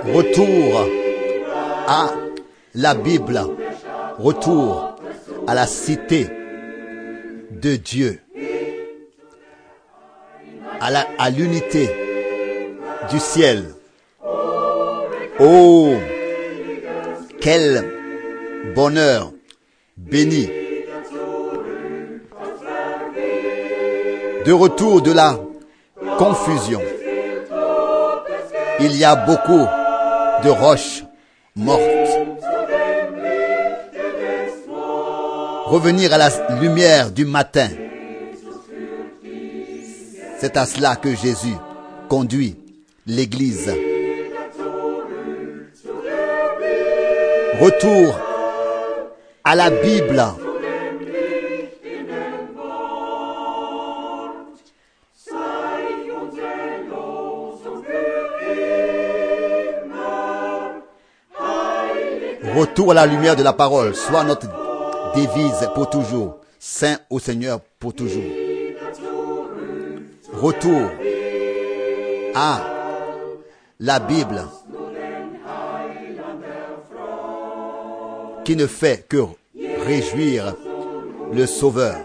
Retour à la Bible, retour à la cité de Dieu, à l'unité du ciel. Oh, quel bonheur béni de retour de la confusion. Il y a beaucoup de roches mortes. Revenir à la lumière du matin. C'est à cela que Jésus conduit l'Église. Retour à la Bible. Retour à la lumière de la parole, soit notre devise pour toujours. Saint au Seigneur pour toujours. Retour à la Bible qui ne fait que réjouir le Sauveur.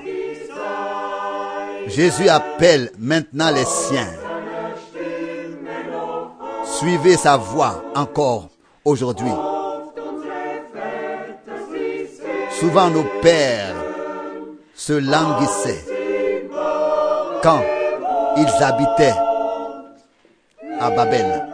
Jésus appelle maintenant les siens. Suivez sa voix encore aujourd'hui. Souvent nos pères se languissaient quand ils habitaient à Babel.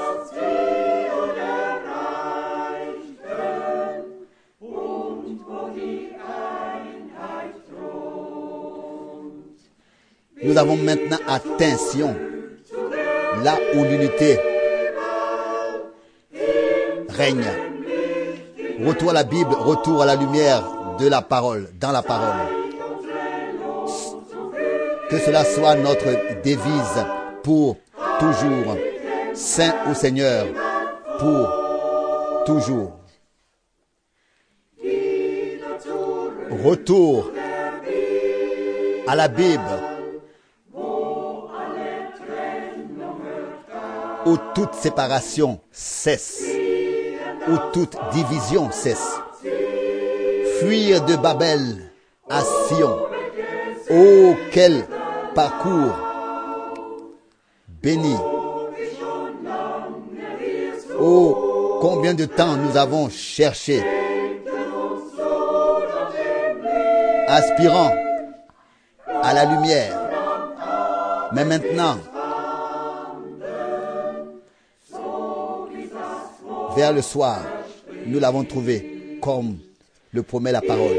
Nous avons maintenant atteint Sion, là où l'unité règne. Retour à la Bible, retour à la lumière de la parole, dans la parole. Que cela soit notre devise pour toujours. Saint au Seigneur pour toujours. Retour à la Bible où toute séparation cesse, où toute division cesse. Fuir de Babel à Sion. Oh, quel parcours béni. Oh, combien de temps nous avons cherché, aspirant à la lumière. Mais maintenant, vers le soir, nous l'avons trouvé comme le promet la parole.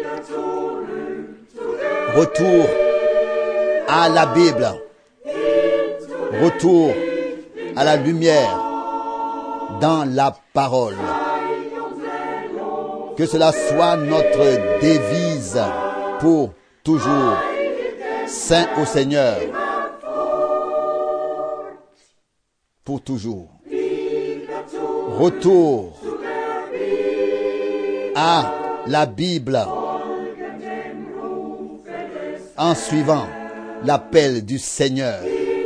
Retour à la Bible. Retour à la lumière dans la parole. Que cela soit notre devise pour toujours. Saint au Seigneur pour toujours. Retour à la Bible en suivant l'appel du Seigneur.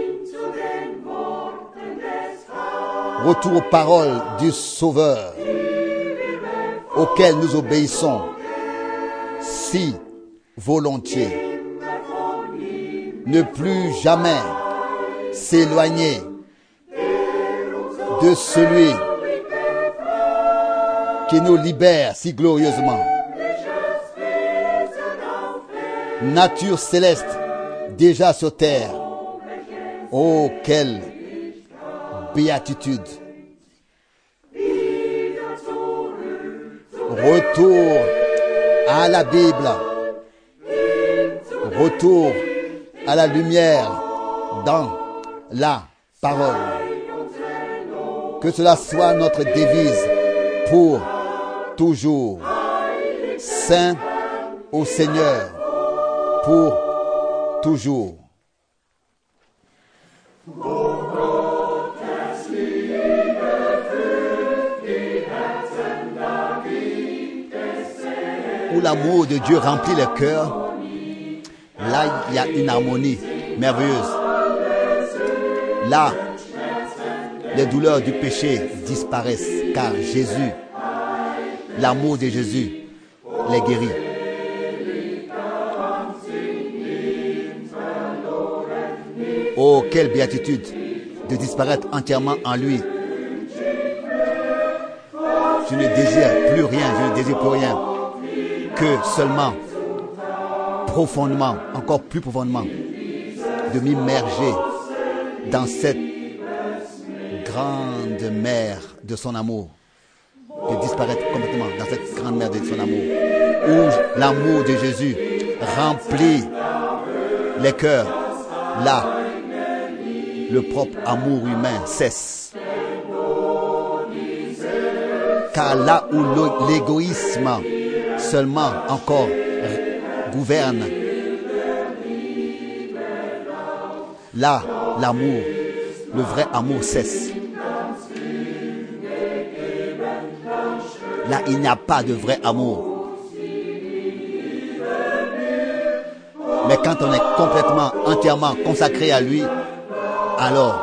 Retour aux paroles du Sauveur auxquelles nous obéissons si volontiers. Ne plus jamais s'éloigner de celui qui nous libère si glorieusement. Nature céleste déjà sur terre. Oh, quelle béatitude. Retour à la Bible. Retour à la lumière dans la parole. Que cela soit notre devise pour toujours. Saint au Seigneur pour toujours. Où l'amour de Dieu remplit le cœur, là il y a une harmonie merveilleuse. Là, les douleurs du péché disparaissent, car Jésus, l'amour de Jésus, les guérit. Oh, quelle béatitude de disparaître entièrement en lui. Je ne désire plus rien, je ne désire plus rien que seulement, profondément, encore plus profondément, de m'immerger dans cette grande mer de son amour, de disparaître complètement dans cette grande mer de son amour, où l'amour de Jésus remplit les cœurs. Là, le propre amour humain cesse. Car là où l'égoïsme seulement encore gouverne, là, l'amour, le vrai amour cesse. Là, il n'y a pas de vrai amour. Mais quand on est complètement, entièrement consacré à lui, alors,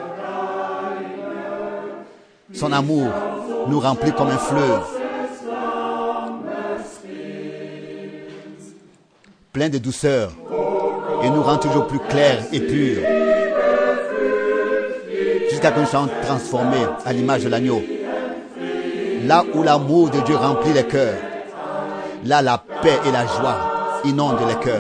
son amour nous remplit comme un fleuve, plein de douceur, et nous rend toujours plus clairs et purs, jusqu'à ce que nous soyons transformés à l'image de l'agneau. Là où l'amour de Dieu remplit les cœurs, là la paix et la joie inondent les cœurs.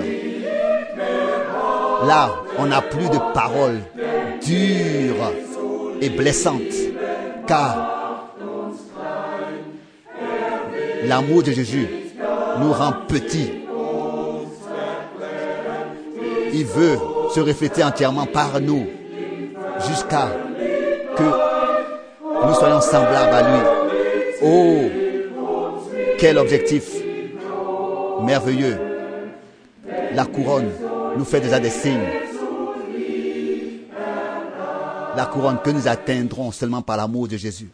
Là, on n'a plus de paroles dures et blessantes, car l'amour de Jésus nous rend petits. Il veut se refléter entièrement par nous jusqu'à que nous soyons semblables à lui. Oh, quel objectif merveilleux. La couronne nous fait déjà des signes. La couronne que nous atteindrons seulement par l'amour de Jésus.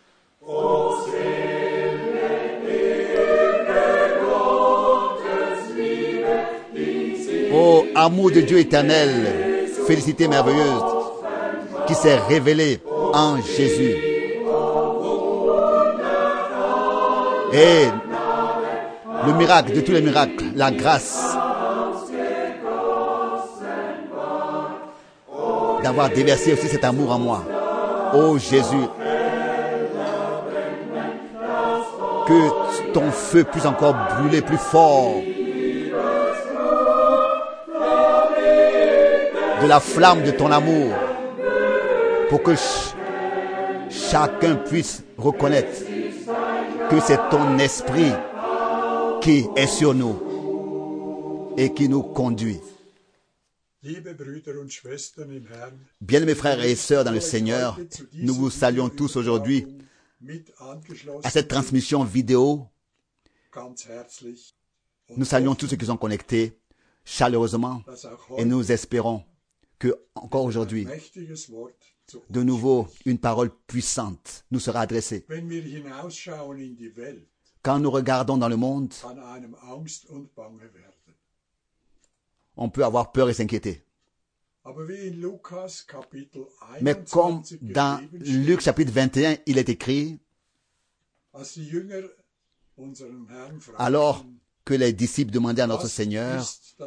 Oh, amour de Dieu éternel, félicité merveilleuse, qui s'est révélée en Jésus. Et le miracle de tous les miracles, la grâce d'avoir déversé aussi cet amour en moi. Oh Jésus, que ton feu puisse encore brûler plus fort. De la flamme de ton amour, pour que chacun puisse reconnaître que c'est ton esprit qui est sur nous et qui nous conduit. Bien-aimés frères et sœurs dans le Seigneur, nous vous saluons tous aujourd'hui à cette transmission vidéo. Nous saluons tous ceux qui sont connectés chaleureusement et nous espérons que, encore aujourd'hui, de nouveau, une parole puissante nous sera adressée. Quand nous regardons dans le monde, on peut avoir peur et s'inquiéter. Mais comme dans Luc chapitre 21, il est écrit, alors que les disciples demandaient à notre Seigneur,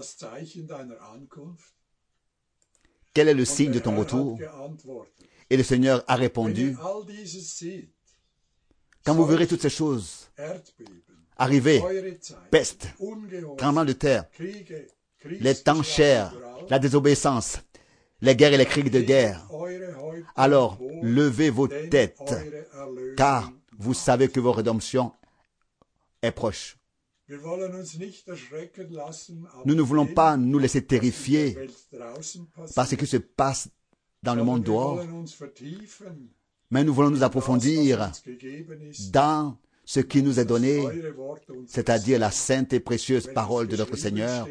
quel est le signe de ton retour? Et le Seigneur a répondu, quand vous verrez toutes ces choses arriver, peste, tremblement de terre, les temps chers, la désobéissance, les guerres et les cris de guerre, alors levez vos têtes, car vous savez que votre rédemption est proche. Nous ne voulons pas nous laisser terrifier par ce qui se passe dans le monde dehors, mais nous voulons nous approfondir dans ce qui nous est donné, c'est-à-dire la sainte et précieuse parole de notre Seigneur,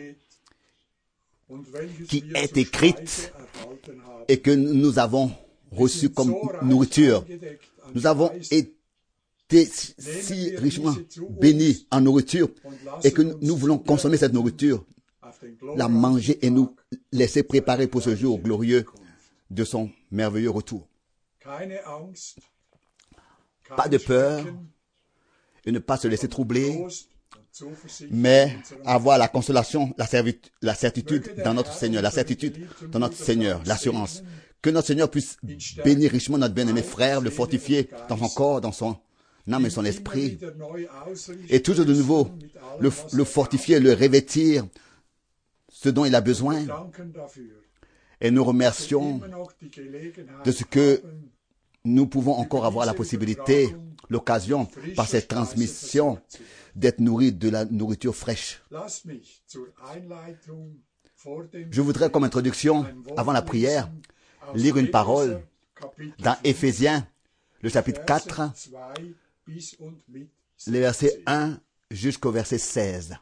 qui est écrite et que nous avons reçue comme nourriture. Nous avons été si richement bénis en nourriture et que nous voulons consommer cette nourriture, la manger et nous laisser préparer pour ce jour glorieux de son merveilleux retour. Pas de peur et ne pas se laisser troubler, mais avoir la consolation, la certitude dans notre Seigneur, la certitude dans notre Seigneur, l'assurance. Que notre Seigneur puisse bénir richement notre bien-aimé frère, le fortifier dans son corps, dans son âme et son esprit, et toujours de nouveau le fortifier, le revêtir, ce dont il a besoin. Et nous remercions de ce que nous pouvons encore avoir la possibilité, l'occasion, par cette transmission, d'être nourris de la nourriture fraîche. Je voudrais, comme introduction, avant la prière, lire une parole dans Éphésiens, le chapitre 4, les versets 1 jusqu'au verset 16.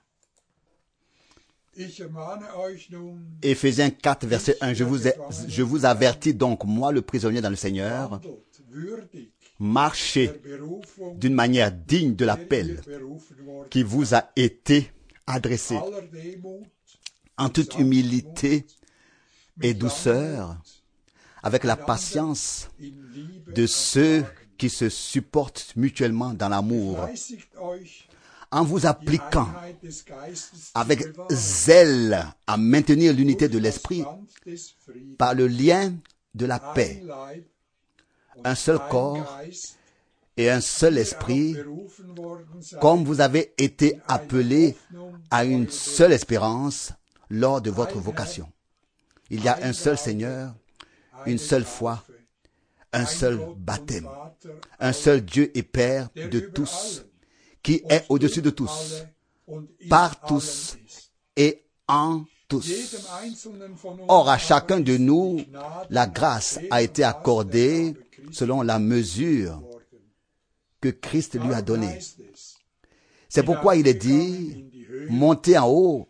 Éphésiens 4, verset 1. Je vous avertis donc, moi le prisonnier dans le Seigneur, marchez d'une manière digne de l'appel qui vous a été adressé, en toute humilité et douceur, avec la patience de ceux qui se supportent mutuellement dans l'amour, en vous appliquant avec zèle à maintenir l'unité de l'esprit par le lien de la paix. Un seul corps et un seul esprit, comme vous avez été appelés à une seule espérance lors de votre vocation. Il y a un seul Seigneur, une seule foi, un seul baptême, un seul Dieu et Père de tous, qui est au-dessus de tous, par tous et en tous. Or, à chacun de nous, la grâce a été accordée selon la mesure que Christ lui a donnée. C'est pourquoi il est dit, montez en haut,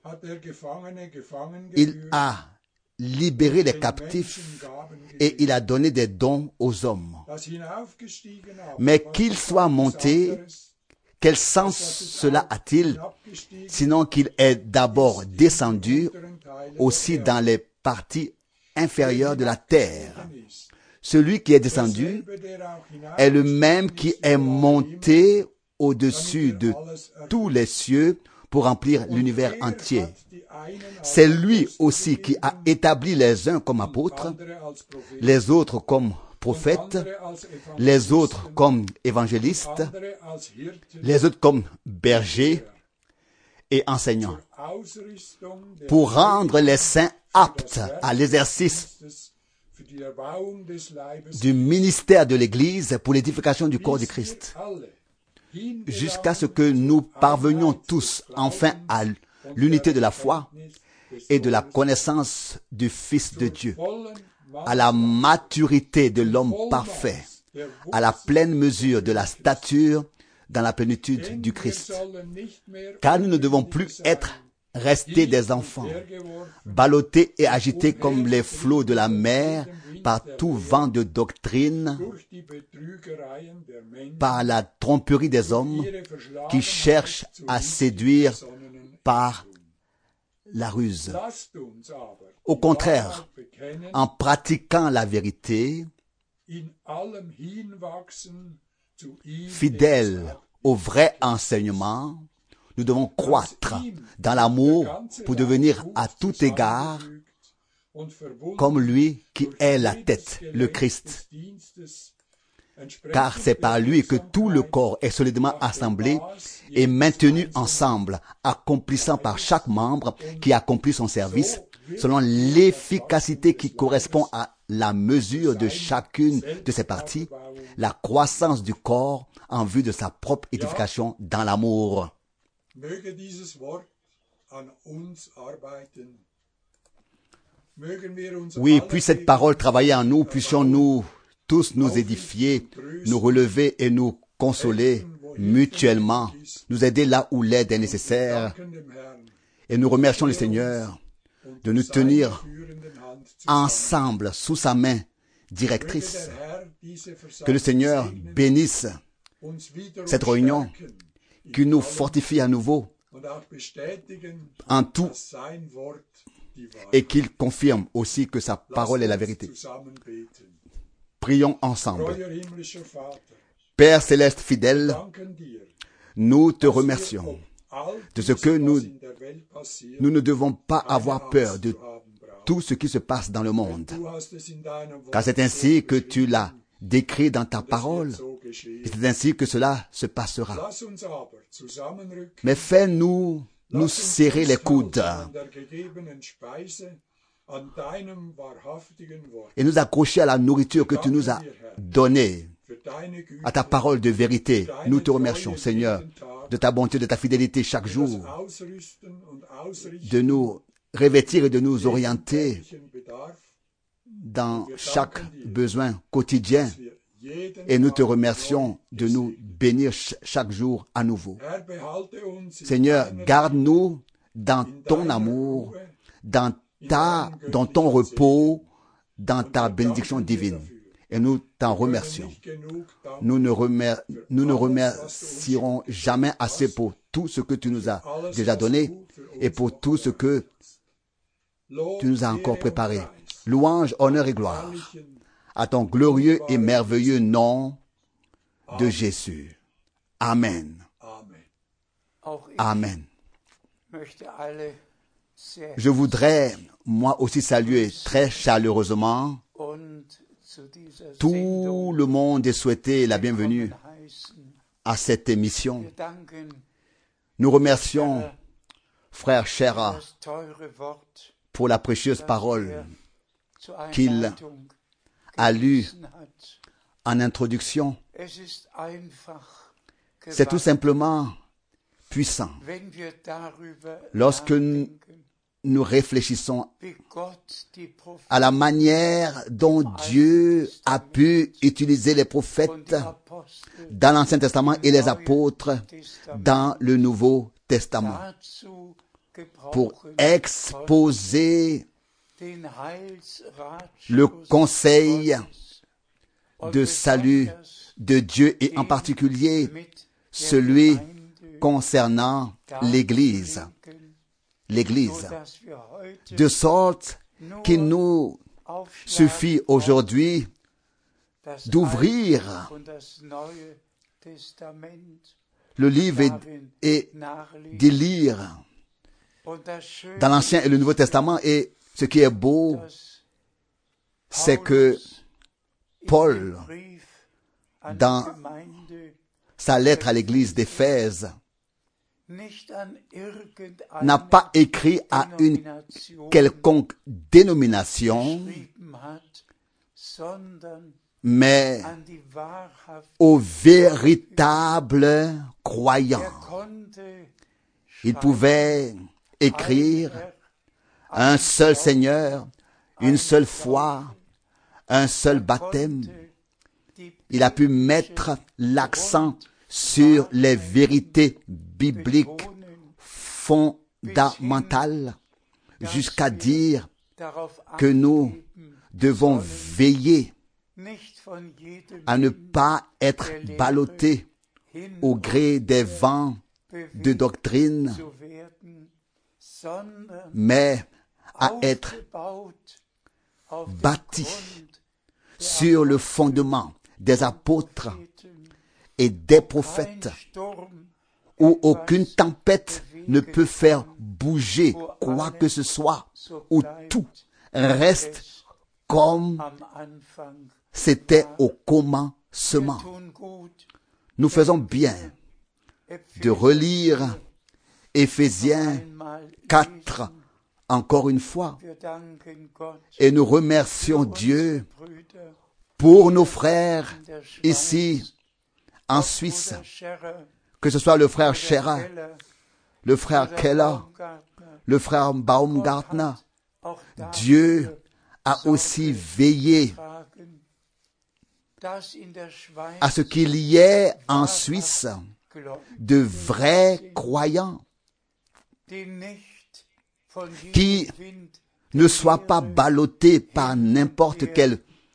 il a libéré les captifs et il a donné des dons aux hommes. Mais qu'il soit monté, quel sens cela a-t-il, sinon qu'il est d'abord descendu aussi dans les parties inférieures de la terre. Celui qui est descendu est le même qui est monté au-dessus de tous les cieux pour remplir l'univers entier. C'est lui aussi qui a établi les uns comme apôtres, les autres comme prophètes, les autres comme évangélistes, les autres comme bergers et enseignants, pour rendre les saints aptes à l'exercice du ministère de l'Église pour l'édification du corps du Christ, jusqu'à ce que nous parvenions tous enfin à l'unité de la foi et de la connaissance du Fils de Dieu, à la maturité de l'homme parfait, à la pleine mesure de la stature dans la plénitude du Christ. Car nous ne devons plus être restés des enfants, ballottés et agités comme les flots de la mer par tout vent de doctrine, par la tromperie des hommes qui cherchent à séduire par la ruse. Au contraire, en pratiquant la vérité, fidèles au vrai enseignement, nous devons croître dans l'amour pour devenir à tout égard comme lui qui est la tête, le Christ. Car c'est par lui que tout le corps est solidement assemblé et maintenu ensemble, accomplissant par chaque membre qui accomplit son service selon l'efficacité qui correspond à la mesure de chacune de ses parties, la croissance du corps en vue de sa propre édification dans l'amour. Oui, puis cette parole travailler en nous, puissions-nous tous nous édifier, nous relever et nous consoler mutuellement, nous aider là où l'aide est nécessaire. Et nous remercions le Seigneur de nous tenir ensemble sous sa main directrice. Que le Seigneur bénisse cette réunion, qu'il nous fortifie à nouveau en tout et qu'il confirme aussi que sa parole est la vérité. Prions ensemble. Père céleste fidèle, nous te remercions de ce que nous ne devons pas avoir peur de tout ce qui se passe dans le monde. Car c'est ainsi que tu l'as décrit dans ta parole. Et c'est ainsi que cela se passera. Mais fais-nous nous serrer les coudes et nous accrocher à la nourriture que tu nous as donnée, à ta parole de vérité. Nous te remercions, Seigneur, de ta bonté, de ta fidélité chaque jour, de nous revêtir et de nous orienter dans chaque besoin quotidien. Et nous te remercions de nous bénir chaque jour à nouveau. Seigneur, garde-nous dans ton amour, dans ton repos, dans ta bénédiction divine. Et nous t'en remercions. Nous ne remercierons jamais assez pour tout ce que tu nous as déjà donné et pour tout ce que tu nous as encore préparé. Louange, honneur et gloire à ton glorieux et merveilleux nom de Jésus. Amen. Amen. Je voudrais, moi aussi, saluer très chaleureusement tout le monde et souhaiter la bienvenue à cette émission. Nous remercions frère Scherer pour la précieuse parole qu'il a lue en introduction. C'est tout simplement puissant. Lorsque nous réfléchissons à la manière dont Dieu a pu utiliser les prophètes dans l'Ancien Testament et les apôtres dans le Nouveau Testament pour exposer le conseil de salut de Dieu et en particulier celui concernant l'Église. De sorte qu'il nous suffit aujourd'hui d'ouvrir le livre et de lire dans l'Ancien et le Nouveau Testament. Et ce qui est beau, c'est que Paul, dans sa lettre à l'église d'Éphèse, n'a pas écrit à une quelconque dénomination, mais aux véritables croyants. Il pouvait écrire un seul Seigneur, une seule foi, un seul baptême. Il a pu mettre l'accent sur les vérités bibliques fondamentales jusqu'à dire que nous devons veiller à ne pas être ballottés au gré des vents de doctrine, mais à être bâtis sur le fondement des apôtres et des prophètes, où aucune tempête ne peut faire bouger quoi que ce soit, où tout reste comme c'était au commencement. Nous faisons bien de relire Éphésiens 4 encore une fois, et nous remercions Dieu pour nos frères ici en Suisse, que ce soit le frère Scherer, le frère Keller, le frère Baumgartner. Dieu a aussi veillé à ce qu'il y ait en Suisse de vrais croyants qui ne soient pas ballottés par n'importe quel,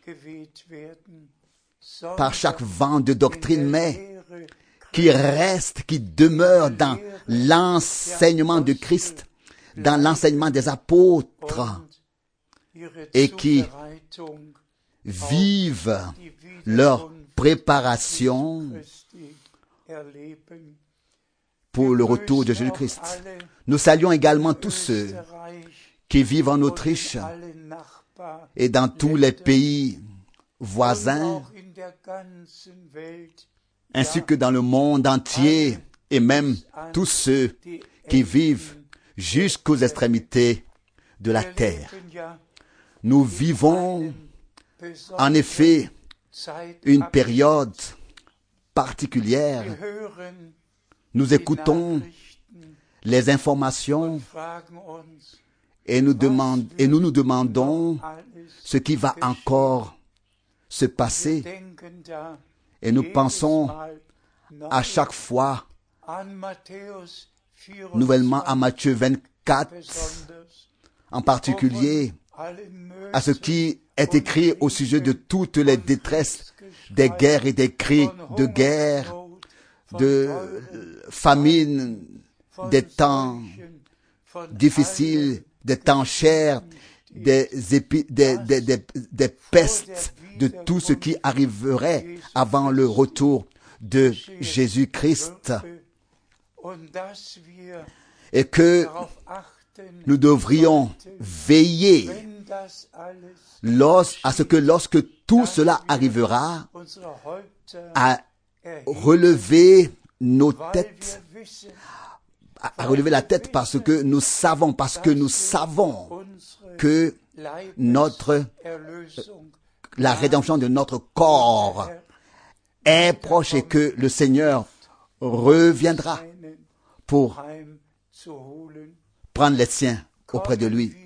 par chaque vent de doctrine, mais qui restent, qui demeurent dans l'enseignement de Christ, dans l'enseignement des apôtres, et qui vivent leur préparation pour le retour de Jésus-Christ. Nous saluons également tous ceux qui vivent en Autriche et dans tous les pays voisins, ainsi que dans le monde entier, et même tous ceux qui vivent jusqu'aux extrémités de la terre. Nous vivons en effet une période particulière. Nous écoutons les informations et nous nous demandons ce qui va encore se passer. Et nous pensons à chaque fois nouvellement à Matthieu 24, en particulier à ce qui est écrit au sujet de toutes les détresses, des guerres et des cris de guerre, de famine, des temps difficiles, des temps chers, des pestes, de tout ce qui arriverait avant le retour de Jésus-Christ. Et que nous devrions veiller à ce que lorsque tout cela arrivera, à relever nos têtes, à relever la tête parce que nous savons que la rédemption de notre corps est proche et que le Seigneur reviendra pour prendre les siens auprès de lui.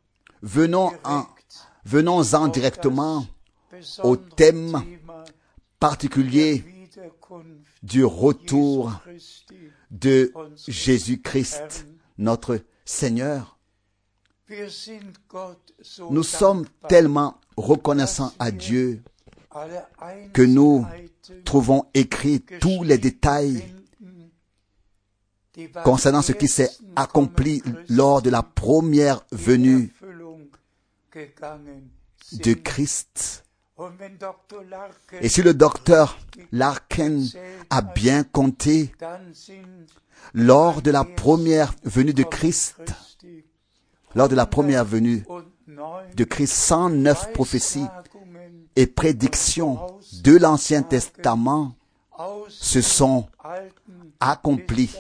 Venons-en directement au thème particulier du retour de Jésus-Christ, notre Seigneur. Nous sommes tellement reconnaissants à Dieu que nous trouvons écrits tous les détails concernant ce qui s'est accompli lors de la première venue de Christ. Et si le docteur Larkin a bien compté, lors de la première venue de Christ, 109 prophéties et prédictions de l'Ancien Testament se sont accomplies.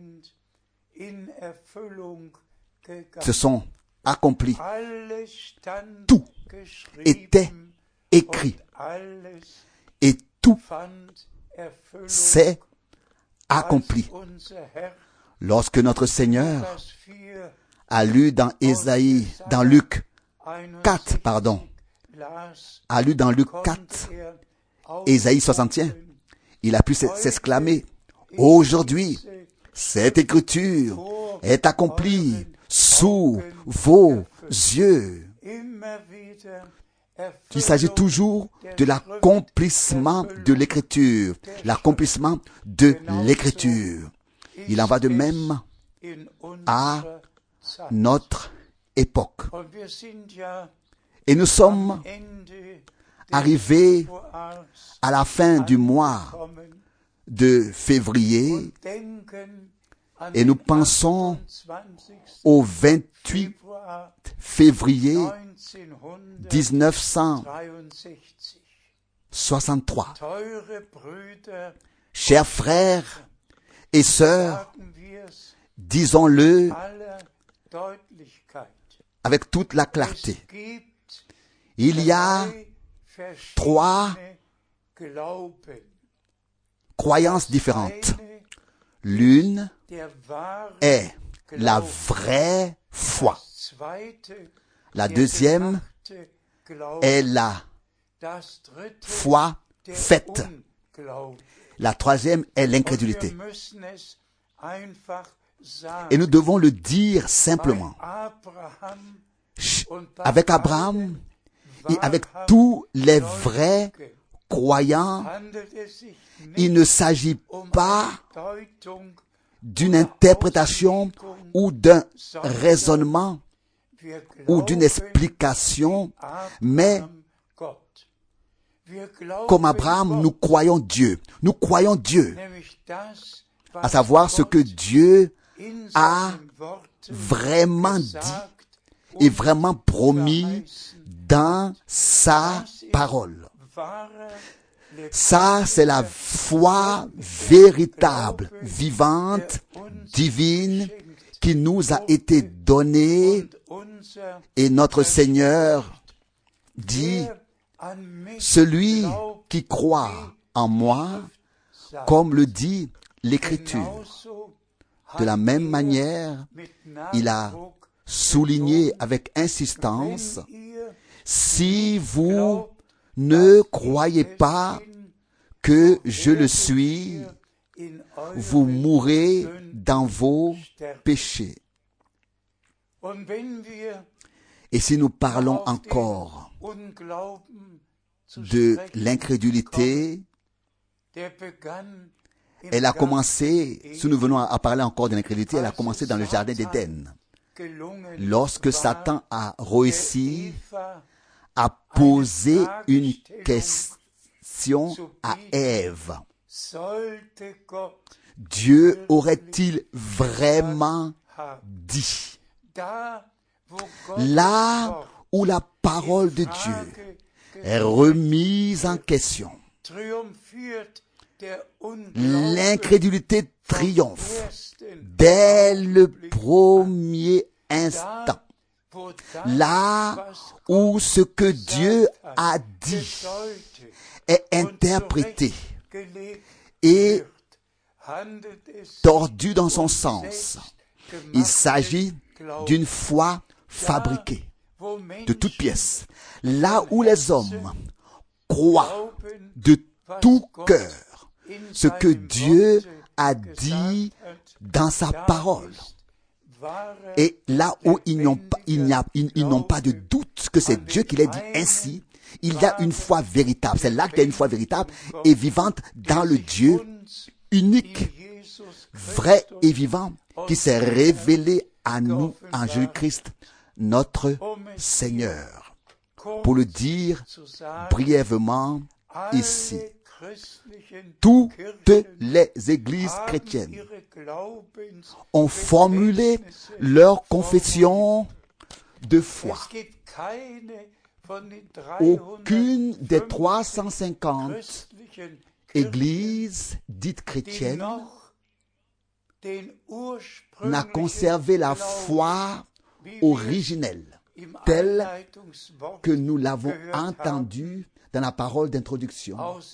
Tout était écrit et tout s'est accompli. Lorsque notre Seigneur a lu dans Luc 4, Ésaïe 61, il a pu s'exclamer: aujourd'hui, cette écriture est accomplie sous vos yeux. Il s'agit toujours de l'accomplissement de l'écriture, Il en va de même à notre époque. Et nous sommes arrivés à la fin du mois de février et nous pensons au 28 février 1963. Chers frères et sœurs, disons-le avec toute la clarté. Il y a 3 croyances différentes. L'une est la vraie foi. La deuxième est la foi faite. La troisième est l'incrédulité. Et nous devons le dire simplement. Avec Abraham et avec tous les vrais croyants, il ne s'agit pas d'une interprétation ou d'un raisonnement ou d'une explication, mais Comme Abraham, nous croyons Dieu. Nous croyons Dieu. À savoir ce que Dieu a vraiment dit et vraiment promis dans sa parole. Ça, c'est la foi véritable, vivante, divine, qui nous a été donnée. Et notre Seigneur dit, celui qui croit en moi, comme le dit l'Écriture. De la même manière, il a souligné avec insistance, si vous ne croyez pas que je le suis, vous mourrez dans vos péchés. Et si nous parlons encore de l'incrédulité, elle a commencé, si nous venons à parler encore de l'incrédulité, elle a commencé dans le jardin d'Éden. Lorsque Satan a réussi à poser une question à Ève. Dieu aurait-il vraiment dit? Là où la parole de Dieu est remise en question, l'incrédulité triomphe dès le premier instant. Là où ce que Dieu a dit est interprété et tordu dans son sens, il s'agit d'une foi fabriquée de toutes pièces. Là où les hommes croient de tout cœur ce que Dieu a dit dans sa parole, et là où ils n'ont pas de doute que c'est Dieu qui l'a dit ainsi, il y a une foi véritable. C'est là qu'il y a une foi véritable et vivante dans le Dieu unique, vrai et vivant, qui s'est révélé à nous en Jésus-Christ, notre Seigneur. Pour le dire brièvement ici, toutes les églises chrétiennes ont formulé leur confession de foi. Aucune des 350 églises dites chrétiennes n'a conservé la foi originelle, telle que nous l'avons entendue dans la parole d'introduction,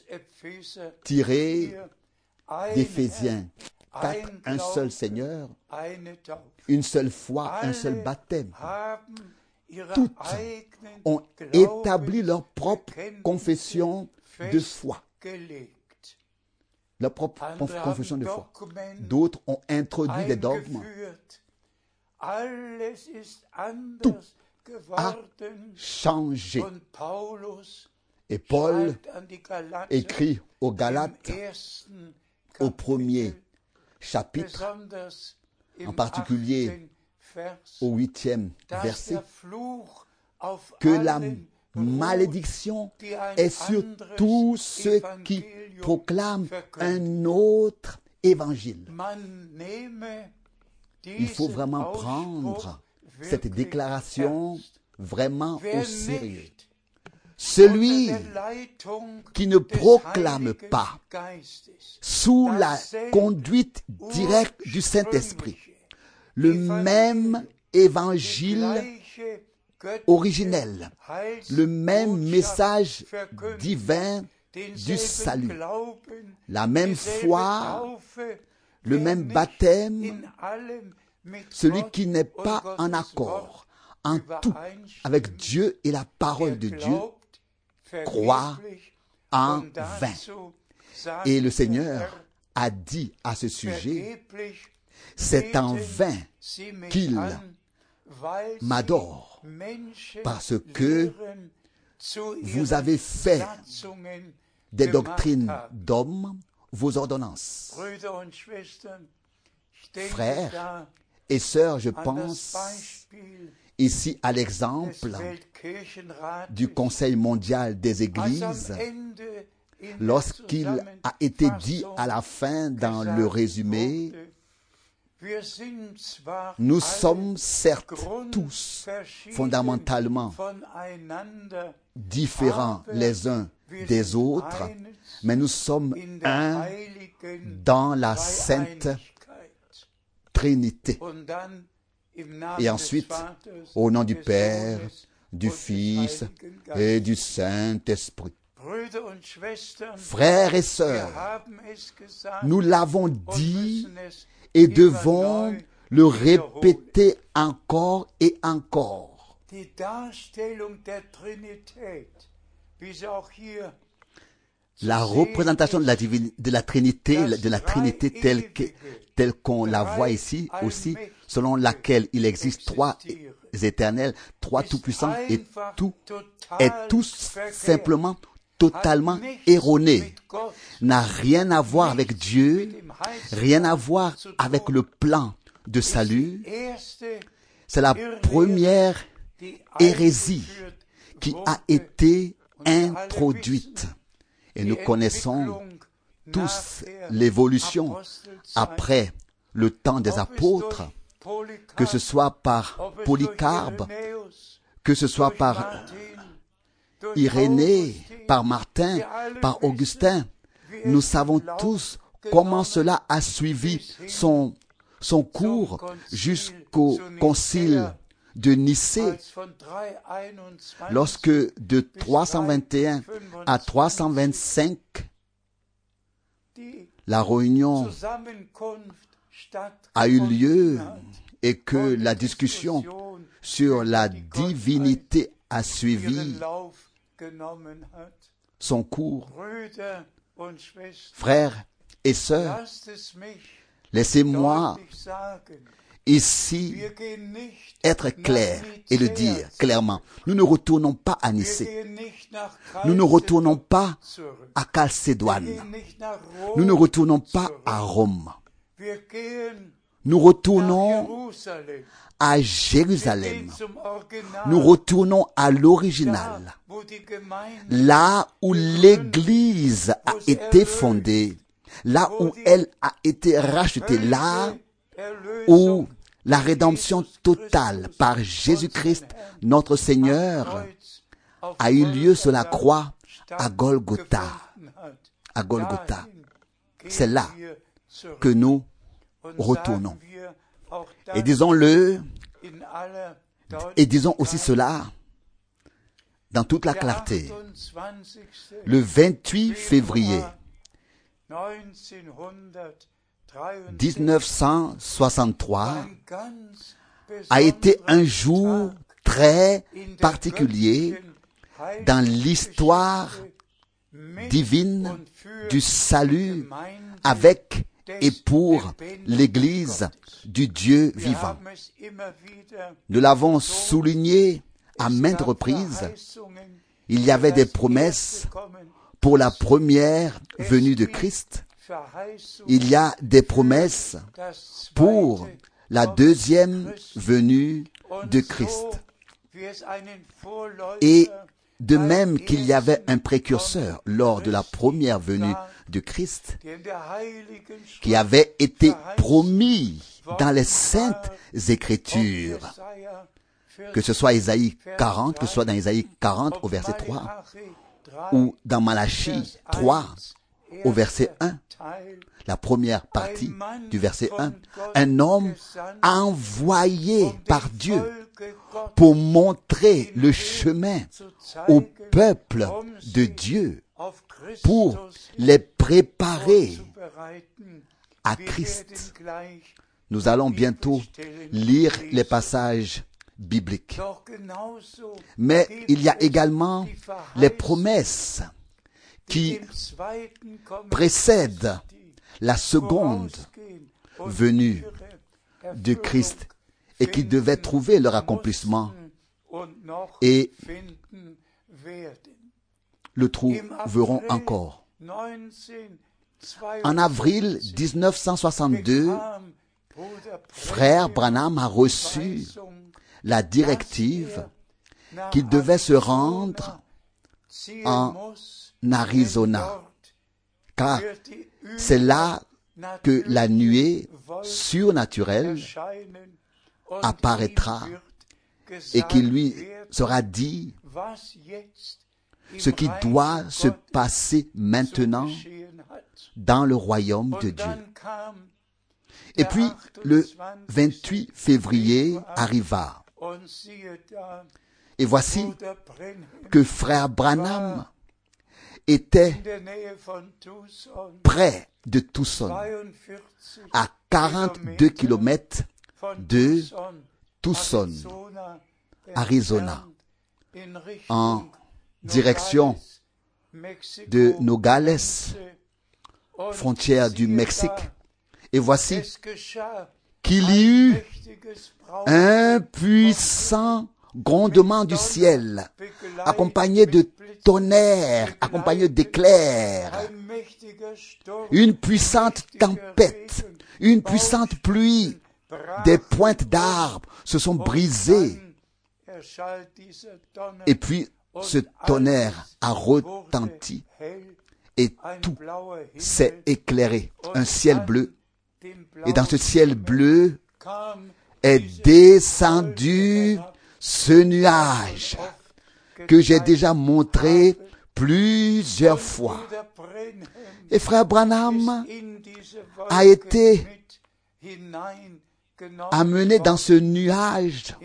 tirée d'Éphésiens 4, un seul Seigneur, une seule foi, un seul baptême. Toutes ont établi leur propre confession de foi. Leur propre confession de foi. D'autres ont introduit des dogmes. Tout a changé. Et Paul écrit aux Galates, au premier chapitre, en particulier au 8e verset, que la malédiction est sur tous ceux qui proclament un autre évangile. Il faut vraiment prendre cette déclaration vraiment au sérieux. Celui qui ne proclame pas sous la conduite directe du Saint-Esprit le même évangile originel, le même message divin du salut, la même foi, le même baptême, celui qui n'est pas en accord en tout avec Dieu et la parole de Dieu, croit en vain. Et le Seigneur a dit à ce sujet, c'est en vain qu'il m'adore, parce que vous avez fait des doctrines d'hommes vos ordonnances. Frères et sœurs, je pense ici à l'exemple du Conseil mondial des Églises, lorsqu'il a été dit à la fin dans le résumé, nous sommes certes tous fondamentalement différents les uns des autres, mais nous sommes un dans la Sainte Trinité. Et ensuite, au nom du Père, du Fils et du Saint-Esprit. Frères et sœurs, nous l'avons dit et devons le répéter encore et encore. La représentation de la Trinité telle qu'on la voit ici aussi, selon laquelle il existe trois éternels, trois tout-puissants, et tout est tout simplement totalement erroné, n'a rien à voir avec Dieu, rien à voir avec le plan de salut. C'est la première hérésie qui a été introduite. Et nous connaissons tous l'évolution après le temps des apôtres, que ce soit par Polycarpe, que ce soit par Irénée, par Martin, par Augustin. Nous savons tous comment cela a suivi son cours jusqu'au concile de Nicée, lorsque de 321 à 325, la réunion a eu lieu et que la discussion sur la divinité a suivi son cours. Frères et sœurs, laissez-moi ici être clair et le dire clairement. Nous ne retournons pas à Nicée. Nous ne retournons pas à Chalcédoine. Nous ne retournons pas à Rome. Nous retournons à Jérusalem. Nous retournons à l'original, là où l'Église a été fondée, là où elle a été rachetée, là où la rédemption totale par Jésus-Christ, notre Seigneur, a eu lieu sur la croix à Golgotha. À Golgotha. C'est là que nous retournons. Et disons-le, et disons aussi cela dans toute la clarté. Le 28 février 1963 a été un jour très particulier dans l'histoire divine du salut avec et pour l'Église du Dieu vivant. Nous l'avons souligné à maintes reprises. Il y avait des promesses pour la première venue de Christ. Il y a des promesses pour la deuxième venue de Christ. Et de même qu'il y avait un précurseur lors de la première venue de Christ, qui avait été promis dans les saintes Écritures, que ce soit Isaïe 40, que ce soit dans Isaïe 40 au verset 3, ou dans Malachie 3 au verset 1, la première partie du verset 1, un homme envoyé par Dieu pour montrer le chemin au peuple de Dieu, pour les préparer à Christ. Nous allons bientôt lire les passages bibliques. Mais il y a également les promesses qui précèdent la seconde venue de Christ et qui devaient trouver leur accomplissement et le trouveront encore. En avril 1962, frère Branham a reçu la directive qu'il devait se rendre en Arizona, car c'est là que la nuée surnaturelle apparaîtra et qu'il lui sera dit ce qui doit se passer maintenant dans le royaume de Dieu. Et puis, le 28 février arriva. Et voici que frère Branham était près de Tucson, à 42 kilomètres de Tucson, Arizona, en direction de Nogales, frontière du Mexique. Et voici qu'il y eut un puissant grondement du ciel, accompagné de tonnerres, accompagné d'éclairs, une puissante tempête, une puissante pluie, des pointes d'arbres se sont brisées. Et puis, ce tonnerre a retenti et tout s'est éclairé. Un ciel bleu. Et dans ce ciel bleu est descendu ce nuage que j'ai déjà montré plusieurs fois. Et frère Branham a été amené dans ce nuage,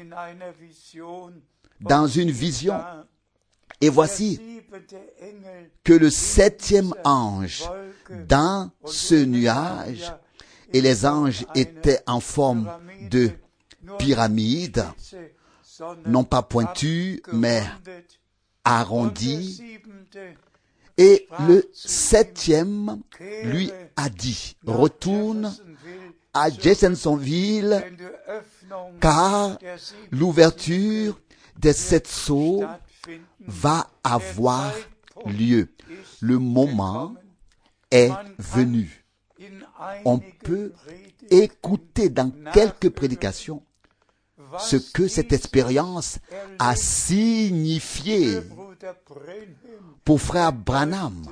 dans une vision. Et voici que le 7e ange dans ce nuage, et les anges étaient en forme de pyramide, non pas pointue, mais arrondie. Et le 7e lui a dit, retourne à Jeffersonville, car l'ouverture des 7 sceaux va avoir lieu. Le moment est venu. On peut écouter dans quelques prédications ce que cette expérience a signifié pour frère Branham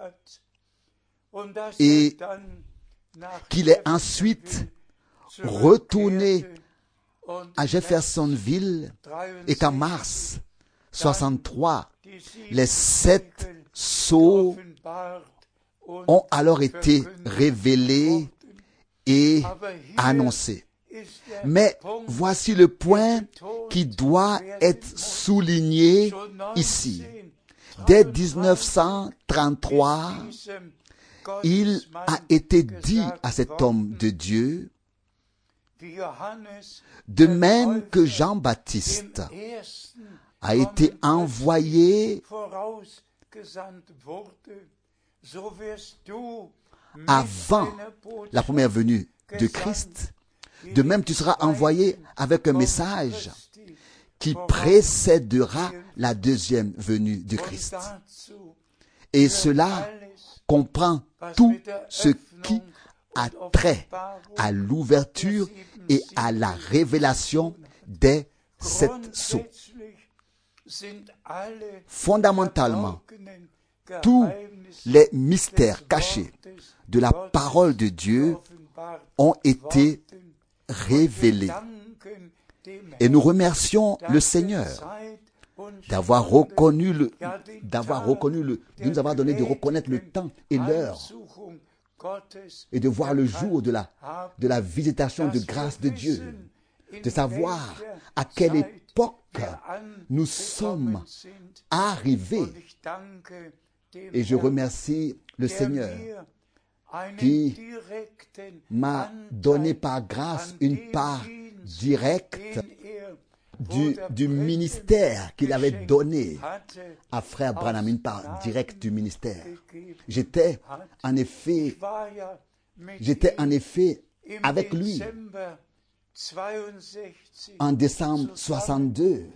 et qu'il est ensuite retourné à Jeffersonville et qu'en mars 63, les 7 sceaux ont alors été révélés et annoncés. Mais voici le point qui doit être souligné ici. Dès 1933, il a été dit à cet homme de Dieu, de même que Jean-Baptiste a été envoyé avant la première venue de Christ, de même tu seras envoyé avec un message qui précédera la deuxième venue de Christ. Et cela comprend tout ce qui a trait à l'ouverture et à la révélation des 7 sceaux. Fondamentalement, tous les mystères cachés de la parole de Dieu ont été révélés. Et nous remercions le Seigneur de nous avoir donné de reconnaître le temps et l'heure et de voir le jour de la visitation de grâce de Dieu, de savoir à quelle époque nous sommes arrivés. Et je remercie le Seigneur qui m'a donné par grâce une part directe du ministère qu'il avait donné à frère Branham, une part directe du ministère. J'étais en effet avec lui en décembre 62.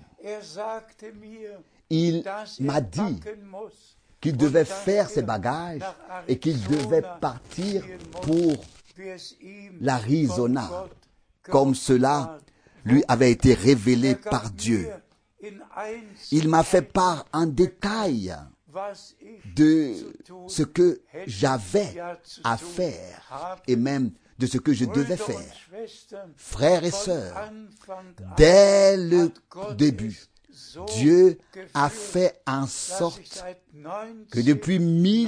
Il m'a dit qu'il devait faire ses bagages et qu'il devait partir pour l'Arizona, comme cela lui avait été révélé par Dieu. Il m'a fait part en détail de ce que j'avais à faire et même de ce que je devais faire. Frères et sœurs, dès le début, Dieu a fait en sorte que depuis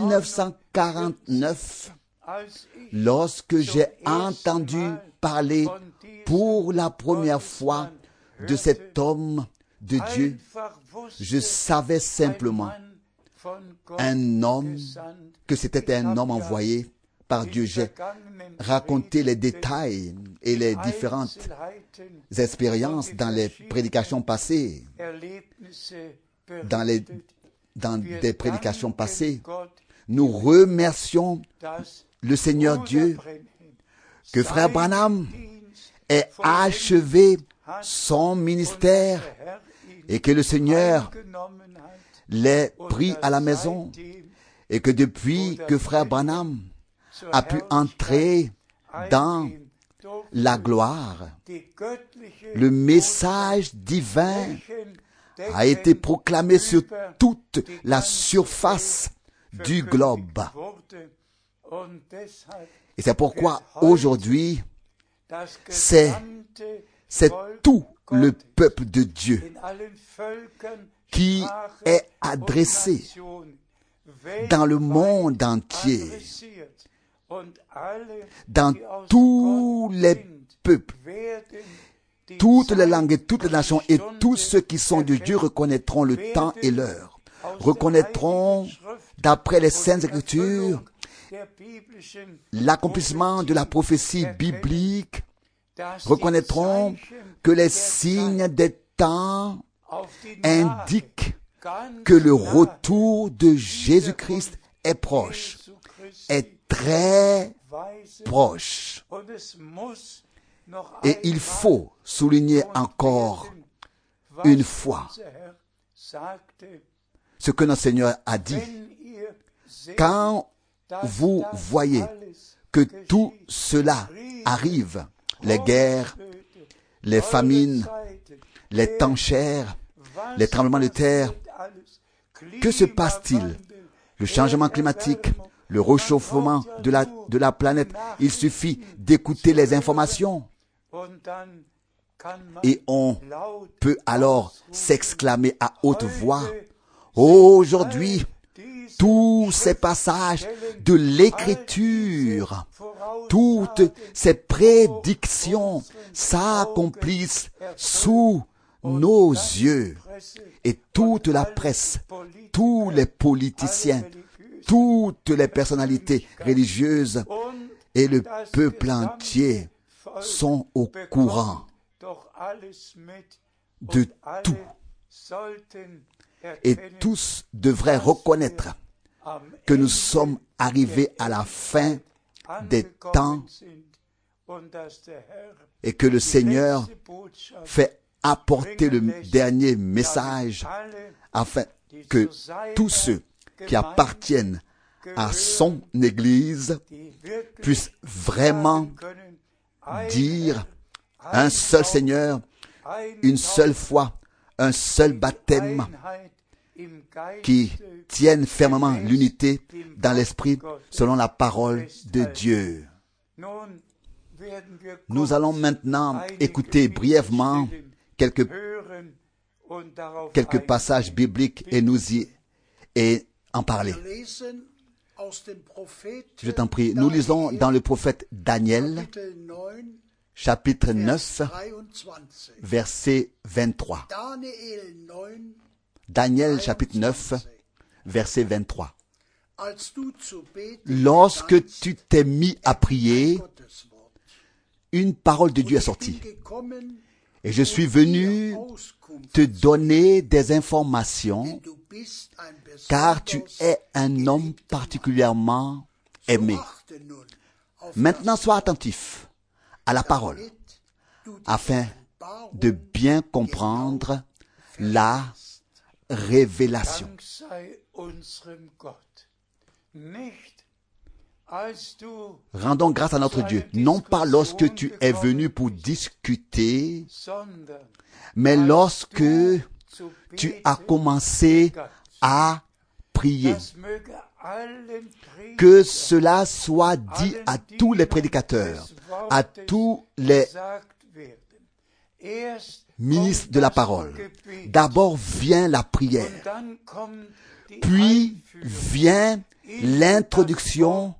1949, lorsque j'ai entendu parler pour la première fois de cet homme de Dieu, je savais simplement que c'était un homme envoyé par Dieu. J'ai raconté les détails et les différentes expériences dans les prédications passées. Dans des prédications passées, nous remercions le Seigneur Dieu que Frère Branham ait achevé son ministère et que le Seigneur l'ait pris à la maison et que depuis que Frère Branham a pu entrer dans la gloire, le message divin a été proclamé sur toute la surface du globe. Et c'est pourquoi aujourd'hui, c'est tout le peuple de Dieu qui est adressé dans le monde entier, dans tous les peuples, toutes les langues et toutes les nations et tous ceux qui sont de Dieu reconnaîtront le temps et l'heure, reconnaîtront d'après les Saintes Écritures l'accomplissement de la prophétie biblique, reconnaîtront que les signes des temps indiquent que le retour de Jésus-Christ est proche, est très proche. Et il faut souligner encore une fois ce que notre Seigneur a dit. Quand vous voyez que tout cela arrive, les guerres, les famines, les temps chers, les tremblements de terre, que se passe-t-il? Le changement climatique, le réchauffement de la planète, il suffit d'écouter les informations et on peut alors s'exclamer à haute voix, aujourd'hui, tous ces passages de l'Écriture, toutes ces prédictions s'accomplissent sous nos yeux. Et toute la presse, tous les politiciens, toutes les personnalités religieuses et le peuple entier sont au courant de tout. Et tous devraient reconnaître que nous sommes arrivés à la fin des temps et que le Seigneur fait apporter le dernier message afin que tous ceux qui appartiennent à son Église puissent vraiment dire un seul Seigneur, une seule foi, un seul baptême, qui tiennent fermement l'unité dans l'esprit selon la parole de Dieu. Nous allons maintenant écouter brièvement quelques passages bibliques et en parler. Je t'en prie, nous lisons dans le prophète Daniel, chapitre 9, verset 23. Daniel, chapitre 9, verset 23. Lorsque tu t'es mis à prier, une parole de Dieu est sortie. Et je suis venu te donner des informations, car tu es un homme particulièrement aimé. Maintenant, sois attentif à la parole, afin de bien comprendre la révélation. Rendons grâce à notre Dieu, non pas lorsque tu es venu pour discuter, mais lorsque tu as commencé à prier. Que cela soit dit à tous les prédicateurs, à tous les ministres de la parole. D'abord vient la prière, puis vient l'introduction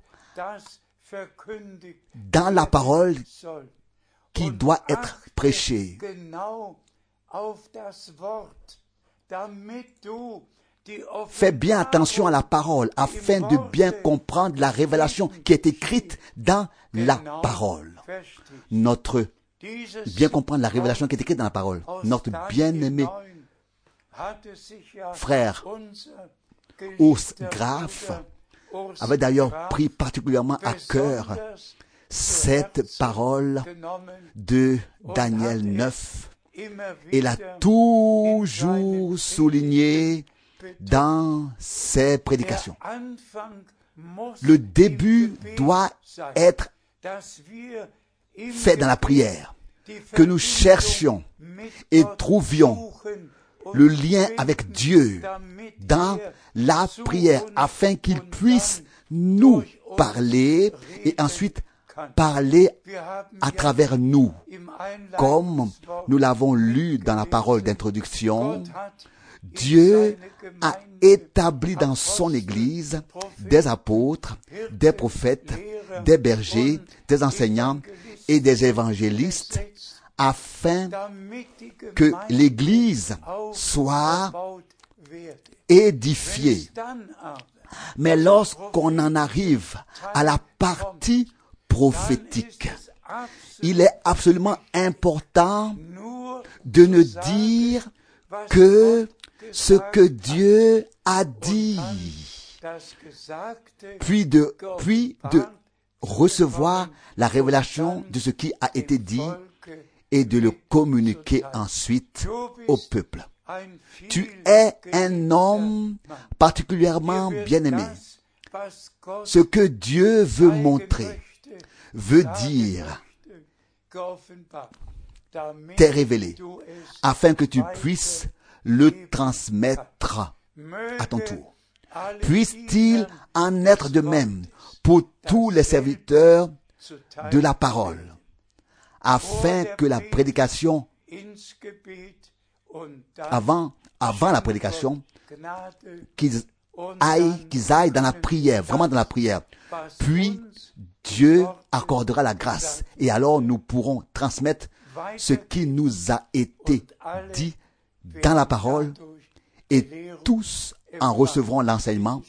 dans la parole qui doit être prêchée. Fais bien attention à la parole afin de bien comprendre la révélation qui est écrite dans la parole. Bien comprendre la révélation qui est écrite dans la parole. Notre bien-aimé frère Urs Graf avait d'ailleurs pris particulièrement à cœur cette parole de Daniel 9 et l'a toujours souligné dans ses prédications. Le début doit être fait dans la prière, que nous cherchions et trouvions le lien avec Dieu dans la prière afin qu'il puisse nous parler et ensuite parler à travers nous. Comme nous l'avons lu dans la parole d'introduction, Dieu a établi dans son Église des apôtres, des prophètes, des bergers, des enseignants et des évangélistes afin que l'Église soit édifiée. Mais lorsqu'on en arrive à la partie prophétique, il est absolument important de ne dire que ce que Dieu a dit, puis de recevoir la révélation de ce qui a été dit et de le communiquer ensuite au peuple. Tu es un homme particulièrement bien-aimé. Ce que Dieu veut montrer, veut dire, t'est révélé, afin que tu puisses le transmettre à ton tour. Puisse-t-il en être de même pour tous les serviteurs de la parole, afin que la prédication, avant la prédication, qu'ils aillent dans la prière, vraiment dans la prière. Puis, Dieu accordera la grâce. Et alors, nous pourrons transmettre ce qui nous a été dit dans la parole et tous en recevront l'enseignement.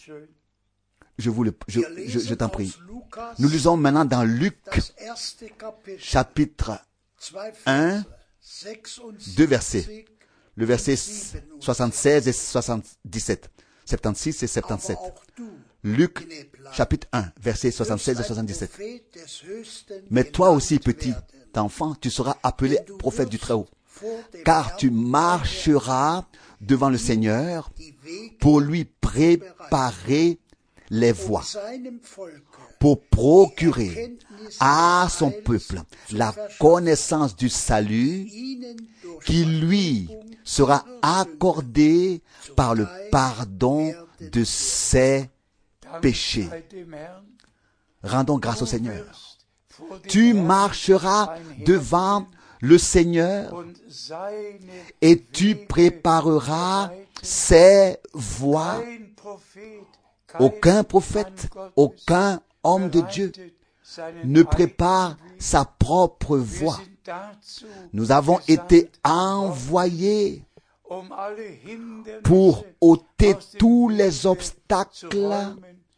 Je t'en prie. Nous lisons maintenant dans Luc, chapitre 1, 2 versets. Le verset 76 et 77. 76 et 77. Luc, chapitre 1, versets 76 et 77. Mais toi aussi, petit enfant, tu seras appelé prophète du Très-Haut, car tu marcheras devant le Seigneur pour lui préparer les voies, pour procurer à son peuple la connaissance du salut qui lui sera accordée par le pardon de ses péchés. Rendons grâce au Seigneur. Tu marcheras devant le Seigneur et tu prépareras ses voies. Aucun prophète, aucun homme de Dieu ne prépare sa propre voie. Nous avons été envoyés pour ôter tous les obstacles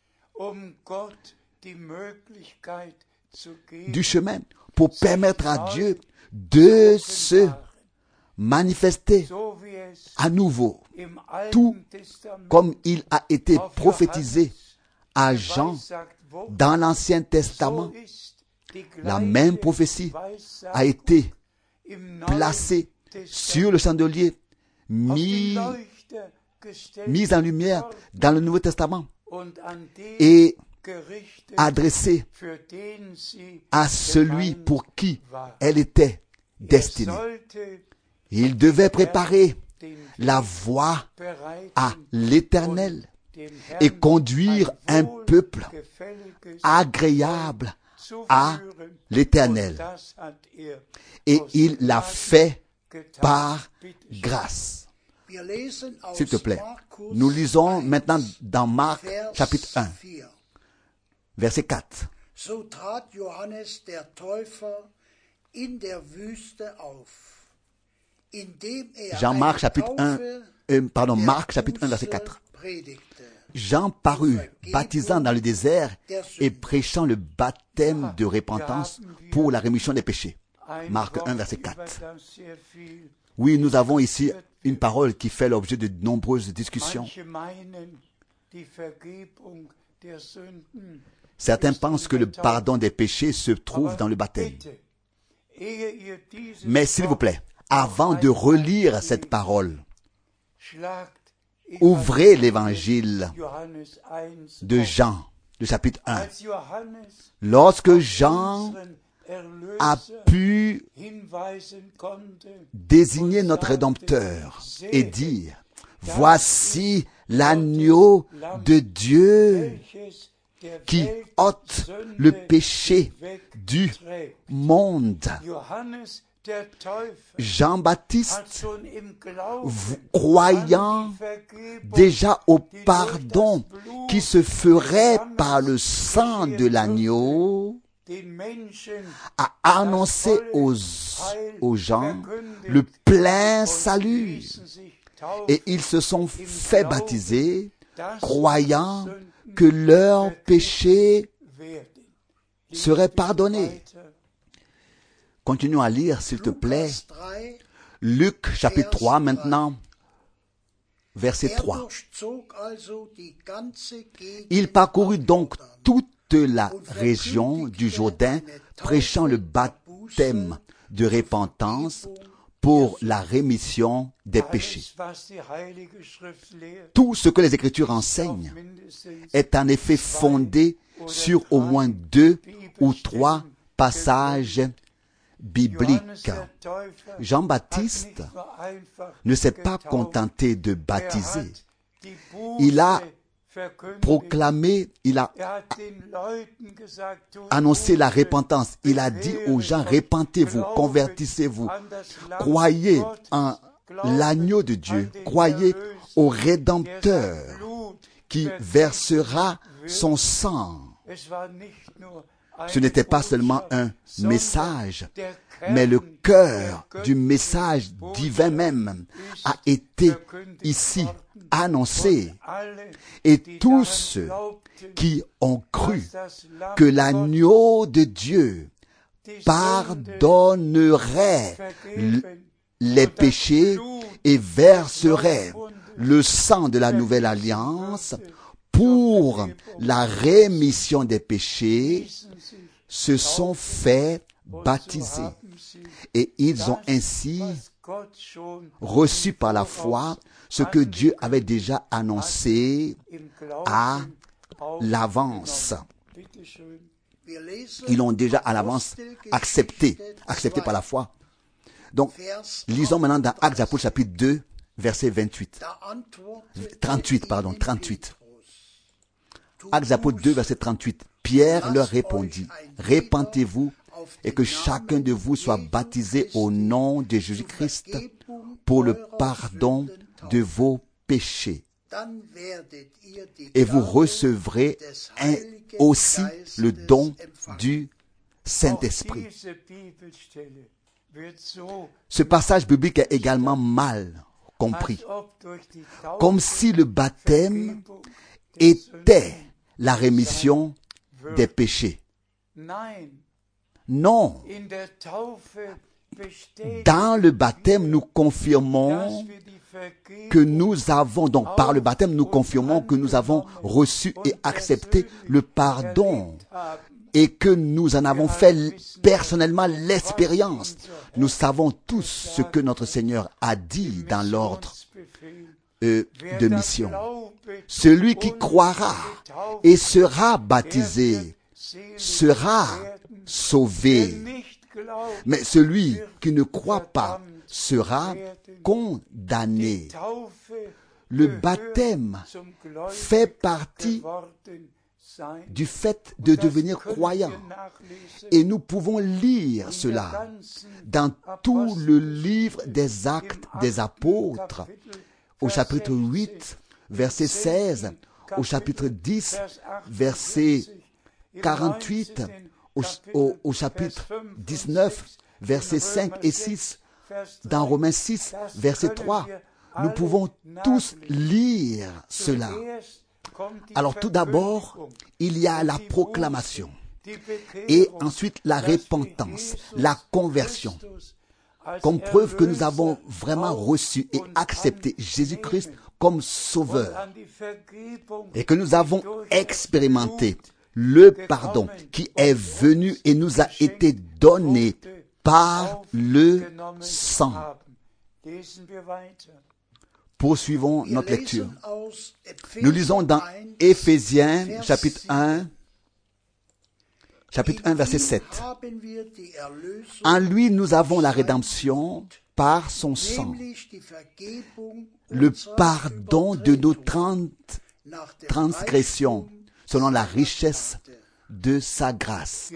du chemin, pour permettre à Dieu de se manifester à nouveau, tout comme il a été prophétisé à Jean dans l'Ancien Testament. La même prophétie a été placée sur le chandelier, mise en lumière dans le Nouveau Testament. Et adressée à celui pour qui elle était destinée. Il devait préparer la voie à l'Éternel et conduire un peuple agréable à l'Éternel. Et il l'a fait par grâce. S'il te plaît, nous lisons maintenant dans Marc chapitre 1, verset 4. So trat Johannes der Täufer in der Wüste auf, indem Marc chapitre 1, verset 4. Jean parut, baptisant dans le désert et prêchant le baptême de repentance pour la rémission des péchés. Marc 1, verset 4. Oui, nous avons ici une parole qui fait l'objet de nombreuses discussions. Certains pensent que le pardon des péchés se trouve dans le baptême. Mais s'il vous plaît, avant de relire cette parole, ouvrez l'évangile de Jean, le chapitre 1. Lorsque Jean a pu désigner notre Rédempteur et dire, voici l'agneau de Dieu qui ôte le péché du monde. Jean-Baptiste, croyant déjà au pardon qui se ferait par le sang de l'agneau, a annoncé aux gens le plein salut. Et ils se sont fait baptiser, croyant que leurs péchés seraient pardonnés. Continuons à lire, s'il te plaît. Luc, chapitre 3, maintenant, verset 3. Il parcourut donc toute la région du Jourdain, prêchant le baptême de repentance pour la rémission des péchés. Tout ce que les Écritures enseignent est en effet fondé sur au moins 2 ou 3 passages bibliques. Jean-Baptiste ne s'est pas contenté de baptiser. Il a proclamé, il a annoncé la repentance. Il a dit aux gens, répentez-vous, convertissez-vous, croyez en l'agneau de Dieu, croyez au Rédempteur qui versera son sang. Ce n'était pas seulement un message, mais le cœur du message divin même a été ici annoncé. Et tous ceux qui ont cru que l'agneau de Dieu pardonnerait les péchés et verserait le sang de la nouvelle alliance pour la rémission des péchés, se sont fait baptiser. Et ils ont ainsi reçu par la foi ce que Dieu avait déjà annoncé à l'avance. Ils l'ont déjà à l'avance accepté par la foi. Donc, lisons maintenant dans Actes apôtres chapitre 2, verset 38. Actes apôtres 2, verset 38. Pierre leur répondit, répentez-vous et que chacun de vous soit baptisé au nom de Jésus-Christ pour le pardon de vos péchés. Et vous recevrez aussi le don du Saint-Esprit. Ce passage biblique est également mal compris, comme si le baptême était la rémission des péchés. Non. Dans le baptême, nous confirmons que nous avons, donc par le baptême, nous confirmons que nous avons reçu et accepté le pardon et que nous en avons fait personnellement l'expérience. Nous savons tous ce que notre Seigneur a dit dans l'ordre de mission. Celui qui croira et sera baptisé sera sauvé. Mais celui qui ne croit pas sera condamné. Le baptême fait partie du fait de devenir croyant. Et nous pouvons lire cela dans tout le livre des Actes des Apôtres, au chapitre 8, verset 16, au chapitre 10, verset 48, au chapitre 19, versets 5 et 6, dans Romains 6, verset 3. Nous pouvons tous lire cela. Alors tout d'abord, il y a la proclamation et ensuite la repentance, la conversion. Comme preuve que nous avons vraiment reçu et accepté Jésus-Christ comme Sauveur et que nous avons expérimenté le pardon qui est venu et nous a été donné par le sang. Poursuivons notre lecture. Nous lisons dans Éphésiens, chapitre 1, verset 7. En lui, nous avons la rédemption par son sang, le pardon de nos transgressions, selon la richesse de sa grâce.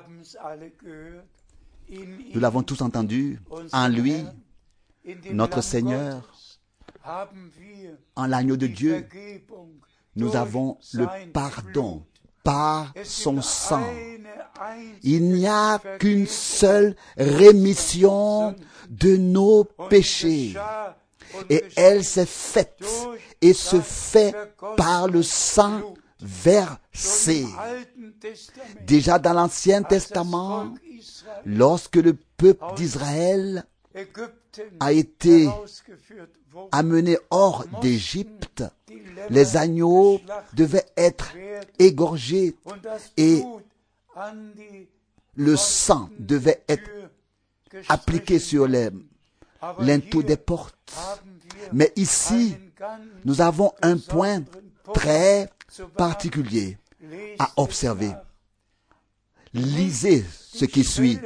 Nous l'avons tous entendu. En lui, notre Seigneur, en l'agneau de Dieu, nous avons le pardon par son sang. Il n'y a qu'une seule rémission de nos péchés. Et elle s'est faite et se fait par le sang versé. Déjà dans l'Ancien Testament, lorsque le peuple d'Israël a été amené hors d'Égypte, les agneaux devaient être égorgés et le sang devait être appliqué sur les linteaux des portes. Mais ici, nous avons un point très particulier à observer. Lisez ce qui suit.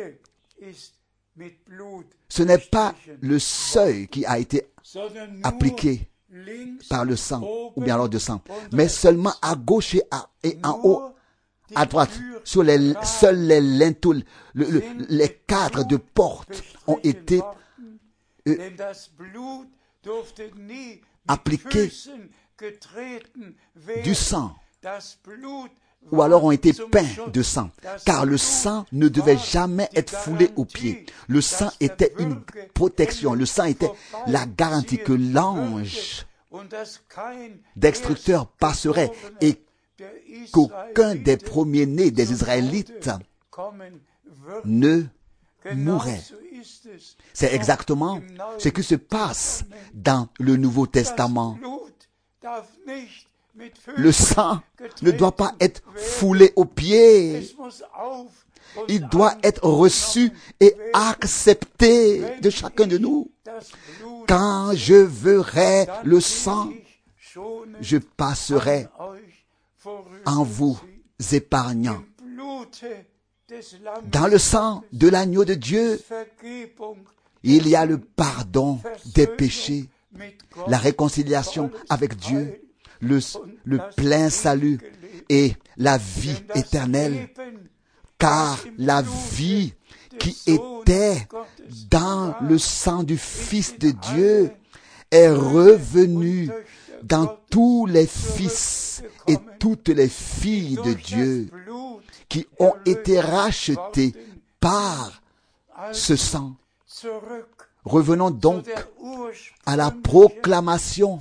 Ce n'est pas le seuil qui a été appliqué par le sang, ou bien alors de sang, mais seulement à gauche et en haut, à droite, sur seuls les linteaux, les cadres de porte ont été appliqués du sang, ou alors ont été peints de sang, car le sang ne devait jamais être foulé aux pieds. Le sang était une protection, le sang était la garantie que l'ange destructeur passerait et qu'aucun des premiers-nés des Israélites ne mourrait. C'est exactement ce qui se passe dans le Nouveau Testament. Le sang ne doit pas être foulé aux pieds. Il doit être reçu et accepté de chacun de nous. Quand je verrai le sang, je passerai en vous épargnant. Dans le sang de l'agneau de Dieu, il y a le pardon des péchés, la réconciliation avec Dieu, le plein salut et la vie éternelle. Car la vie qui était dans le sang du Fils de Dieu est revenue dans tous les fils et toutes les filles de Dieu qui ont été rachetés par ce sang. Revenons donc à la proclamation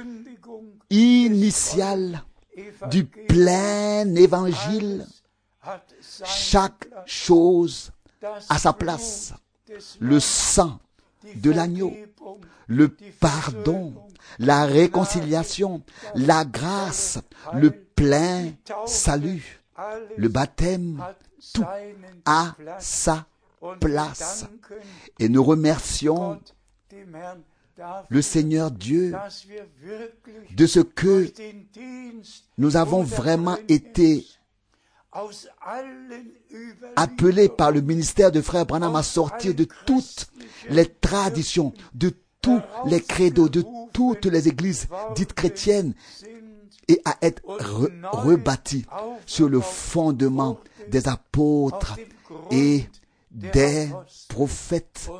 initiale du plein évangile. Chaque chose à sa place. Le sang de l'agneau, le pardon, la réconciliation, la grâce, le plein salut, le baptême, tout à sa place. Et nous remercions le Seigneur Dieu de ce que nous avons vraiment été appelés par le ministère de Frère Branham à sortir de toutes les traditions, de tous les credos, de toutes les églises dites chrétiennes et à être rebâtis sur le fondement des apôtres et des prophètes.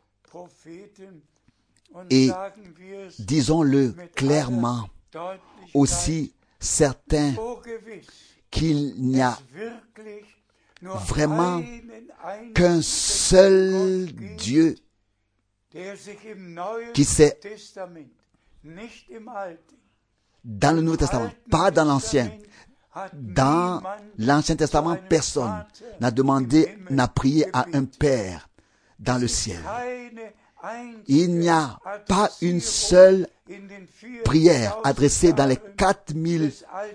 Et disons-le clairement, aussi certain qu'il n'y a vraiment qu'un seul Dieu qui s'est dans le Nouveau Testament, pas dans l'Ancien. Dans l'Ancien Testament, personne n'a demandé, n'a prié à un Père dans le ciel. Il n'y a pas une seule prière adressée dans les 4000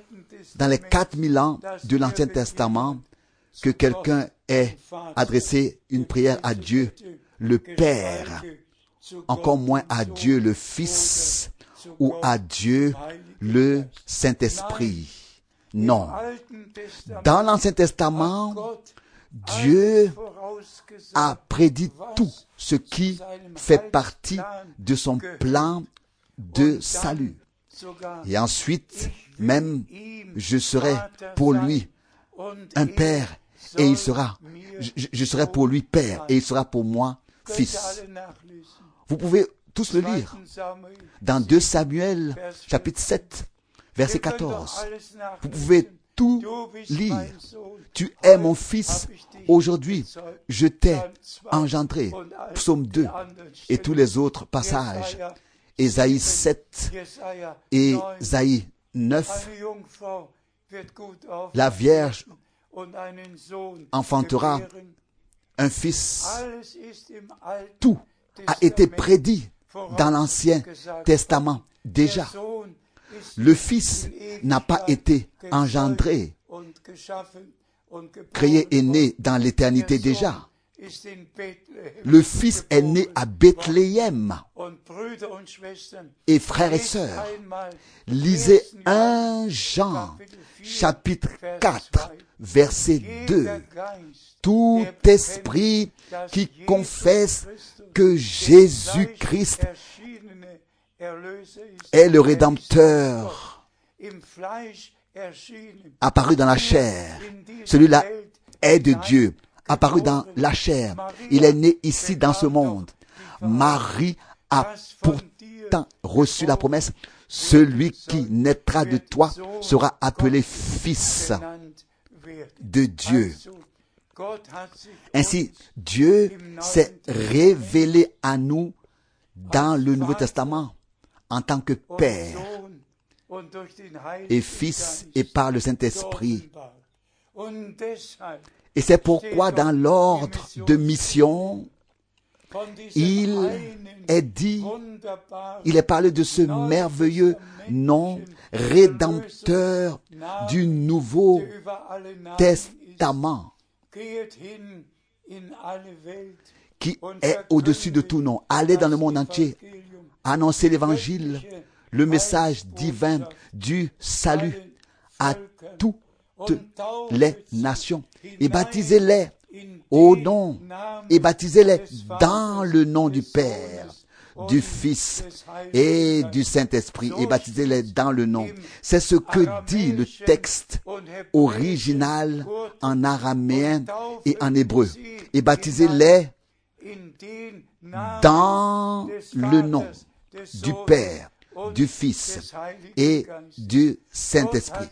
ans de l'Ancien Testament que quelqu'un ait adressé une prière à Dieu le Père, encore moins à Dieu le Fils ou à Dieu le Saint-Esprit. Non. Dans l'Ancien Testament, Dieu a prédit tout ce qui fait partie de son plan de salut. Et ensuite, même, je serai pour lui un père et il sera, je serai pour lui père et il sera pour moi fils. Vous pouvez tous le lire dans 2 Samuel, chapitre 7, verset 14. Vous pouvez tout lire. Tu es mon fils, aujourd'hui je t'ai engendré. Psaume 2 et tous les autres passages. Ésaïe 7 et Ésaïe 9. La Vierge enfantera un fils. Tout a été prédit dans l'Ancien Testament déjà. Le Fils n'a pas été engendré, créé et né dans l'éternité déjà. Le Fils est né à Bethléem. Et frères et sœurs, lisez 1 Jean, chapitre 4, verset 2. Tout esprit qui confesse que Jésus-Christ est le Rédempteur, apparu dans la chair. Celui-là est de Dieu, apparu dans la chair. Il est né ici dans ce monde. Marie a pourtant reçu la promesse, celui qui naîtra de toi sera appelé fils de Dieu. Ainsi, Dieu s'est révélé à nous dans le Nouveau Testament en tant que Père et Fils et par le Saint-Esprit. Et c'est pourquoi dans l'ordre de mission, il est parlé de ce merveilleux nom rédempteur du Nouveau Testament qui est au-dessus de tout nom. Allez dans le monde entier, annoncer l'évangile, le message divin du salut à toutes les nations et baptisez-les au nom et baptisez-les dans le nom du Père, du Fils et du Saint-Esprit et baptisez-les dans le nom. C'est ce que dit le texte original en araméen et en hébreu. Et baptisez-les dans le nom du Père, du Fils et du Saint-Esprit.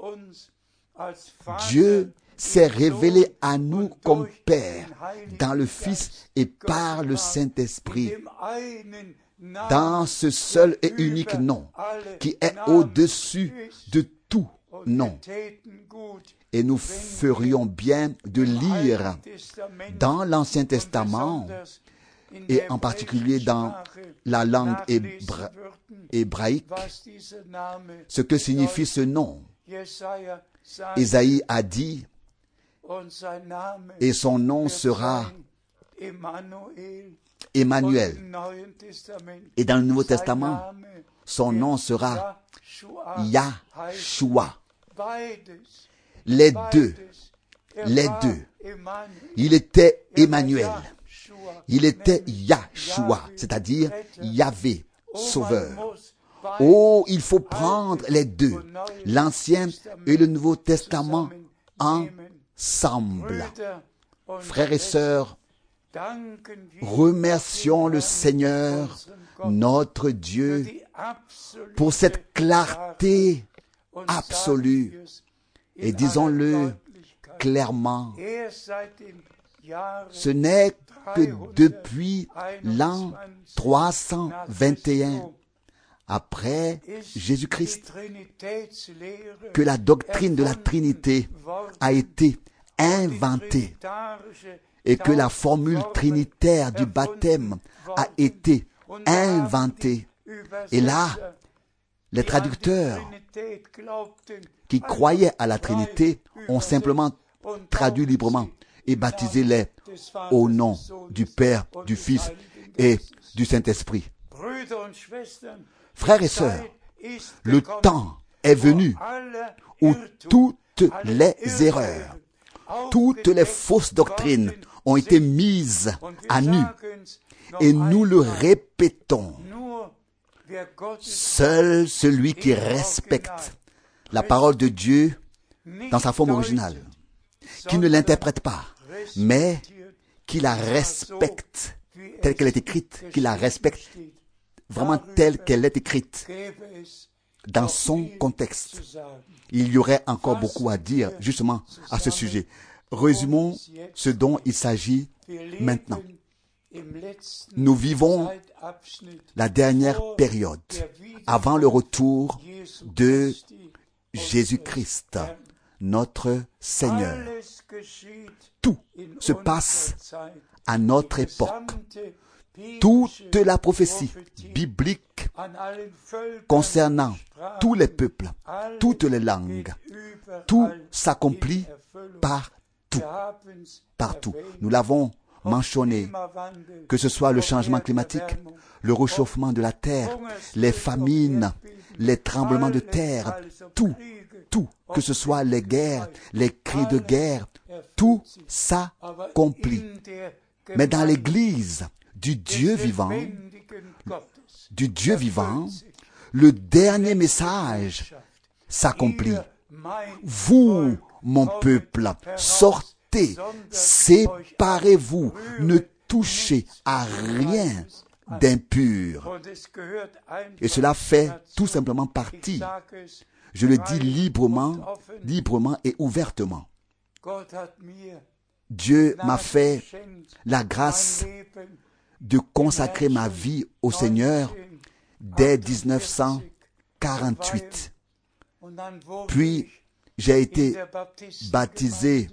Dieu s'est révélé à nous comme Père dans le Fils et par le Saint-Esprit, dans ce seul et unique nom qui est au-dessus de tout nom. Et nous ferions bien de lire dans l'Ancien Testament, et en particulier dans la langue hébraïque, ce que signifie ce nom. Ésaïe a dit, et son nom sera Emmanuel. Et dans le Nouveau Testament, son nom sera Yahshua. Les deux. Il était Emmanuel. Il était Yahshua, c'est-à-dire Yahvé, Sauveur. Oh, il faut prendre les deux, l'Ancien et le Nouveau Testament ensemble. Frères et sœurs, remercions le Seigneur, notre Dieu, pour cette clarté absolue. Et disons-le clairement, ce n'est que depuis l'an 321 après Jésus-Christ que la doctrine de la Trinité a été inventée et que la formule trinitaire du baptême a été inventée. Et là, les traducteurs qui croyaient à la Trinité ont simplement traduit librement et baptisé-les au nom du Père, du Fils et du Saint-Esprit. Frères et sœurs, le temps est venu où toutes les erreurs, toutes les fausses doctrines ont été mises à nu. Et nous le répétons. Seul celui qui respecte la parole de Dieu dans sa forme originale, qui ne l'interprète pas, mais qui la respecte telle qu'elle est écrite, qui la respecte vraiment telle qu'elle est écrite, dans son contexte. Il y aurait encore beaucoup à dire justement à ce sujet. Résumons ce dont il s'agit maintenant. Nous vivons la dernière période avant le retour de Jésus-Christ, notre Seigneur. Tout se passe à notre époque. Toute la prophétie biblique concernant tous les peuples, toutes les langues, tout s'accomplit partout. Nous l'avons mentionné, que ce soit le changement climatique, le réchauffement de la terre, les famines, les tremblements de terre, tout, que ce soit les guerres, les cris de guerre, tout s'accomplit. Mais dans l'Église du Dieu vivant, le dernier message s'accomplit. Vous, mon peuple, sortez, séparez-vous, ne touchez à rien d'impur. Et cela fait tout simplement partie, je le dis librement et ouvertement. Dieu m'a fait la grâce de consacrer ma vie au Seigneur dès 1948. Puis, j'ai été baptisé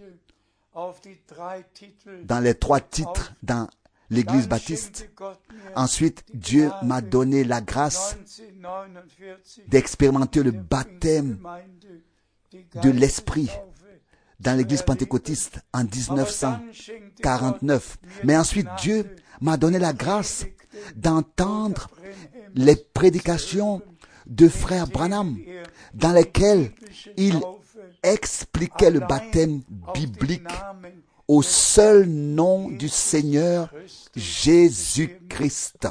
dans les 3 titres dans l'Église baptiste. Ensuite, Dieu m'a donné la grâce d'expérimenter le baptême de l'Esprit dans l'Église pentecôtiste en 1949. Mais ensuite, Dieu m'a donné la grâce d'entendre les prédications de frère Branham dans lesquelles il expliquait le baptême biblique au seul nom du Seigneur Jésus-Christ.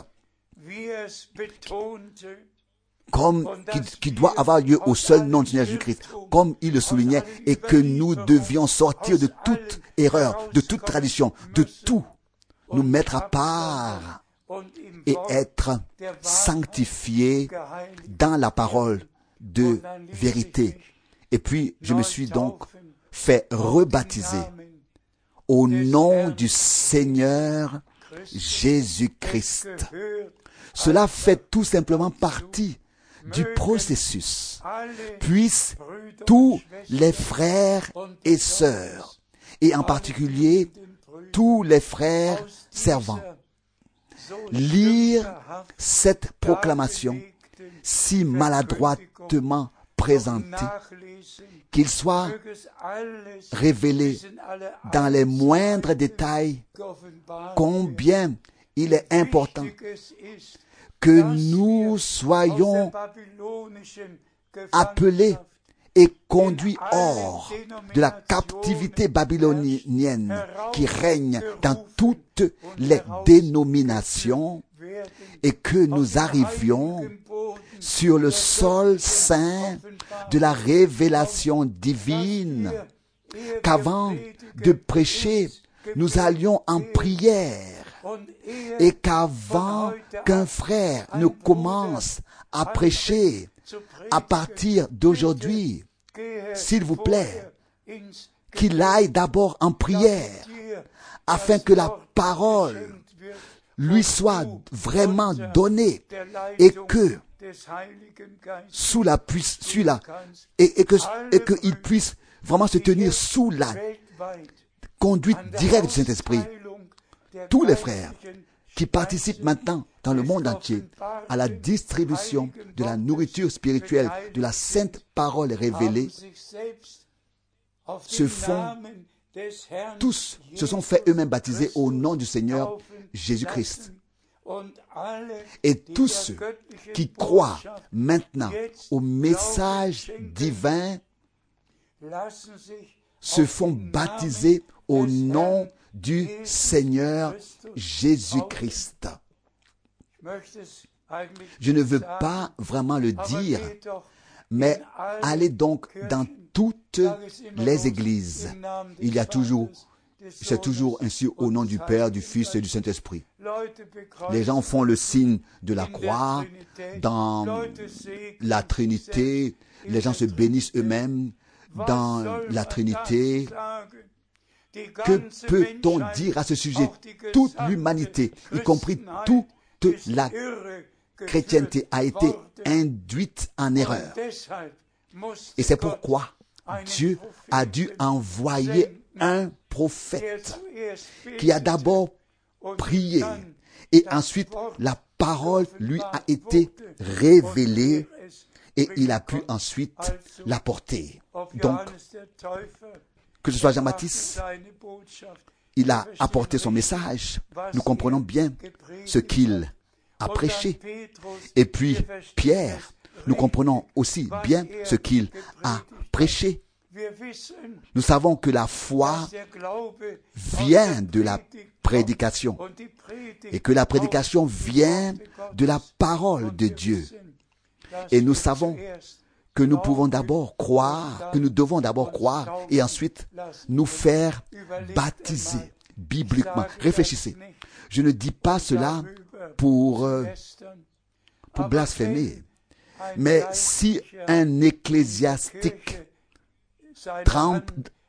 Qui doit avoir lieu au seul nom du Seigneur Jésus-Christ, comme il le soulignait, et que nous devions sortir de toute erreur, de toute tradition, de tout, nous mettre à part et être sanctifiés dans la parole de vérité. Et puis, je me suis donc fait rebaptiser au nom du Seigneur Jésus-Christ. Cela fait tout simplement partie du processus. Puissent tous les frères et sœurs, et en particulier tous les frères servants, lire cette proclamation si maladroitement présentée, qu'il soit révélé dans les moindres détails combien il est important que nous soyons appelés et conduits hors de la captivité babylonienne qui règne dans toutes les dénominations et que nous arrivions sur le sol saint de la révélation divine, qu'avant de prêcher, nous allions en prière et qu'avant qu'un frère ne commence à prêcher, à partir d'aujourd'hui, s'il vous plaît, qu'il aille d'abord en prière, afin que la parole lui soit vraiment donnée et que qu'il puisse vraiment se tenir sous la conduite directe du Saint-Esprit. Tous les frères qui participent maintenant dans le monde entier à la distribution de la nourriture spirituelle, de la sainte parole révélée, tous se sont fait eux-mêmes baptiser au nom du Seigneur Jésus-Christ. Et tous ceux qui croient maintenant au message divin se font baptiser au nom du Seigneur Jésus-Christ. Je ne veux pas vraiment le dire, mais allez donc dans toutes les églises. Il y a toujours, c'est toujours ainsi au nom du Père, du Fils et du Saint-Esprit. Les gens font le signe de la croix dans la Trinité. Les gens se bénissent eux-mêmes dans la Trinité. Que peut-on dire à ce sujet? Toute l'humanité, y compris toute la chrétienté, a été induite en erreur. Et c'est pourquoi Dieu a dû envoyer un prophète qui a d'abord prié et ensuite la parole lui a été révélée et il a pu ensuite la porter. Donc, que ce soit Jean-Baptiste, il a apporté son message. Nous comprenons bien ce qu'il a prêché. Et puis, Pierre, nous comprenons aussi bien ce qu'il a prêché. Nous savons que la foi vient de la prédication et que la prédication vient de la parole de Dieu. Et nous savons que nous pouvons d'abord croire, que nous devons d'abord croire et ensuite nous faire baptiser bibliquement. Réfléchissez. Je ne dis pas cela pour blasphémer, mais si un ecclésiastique trempe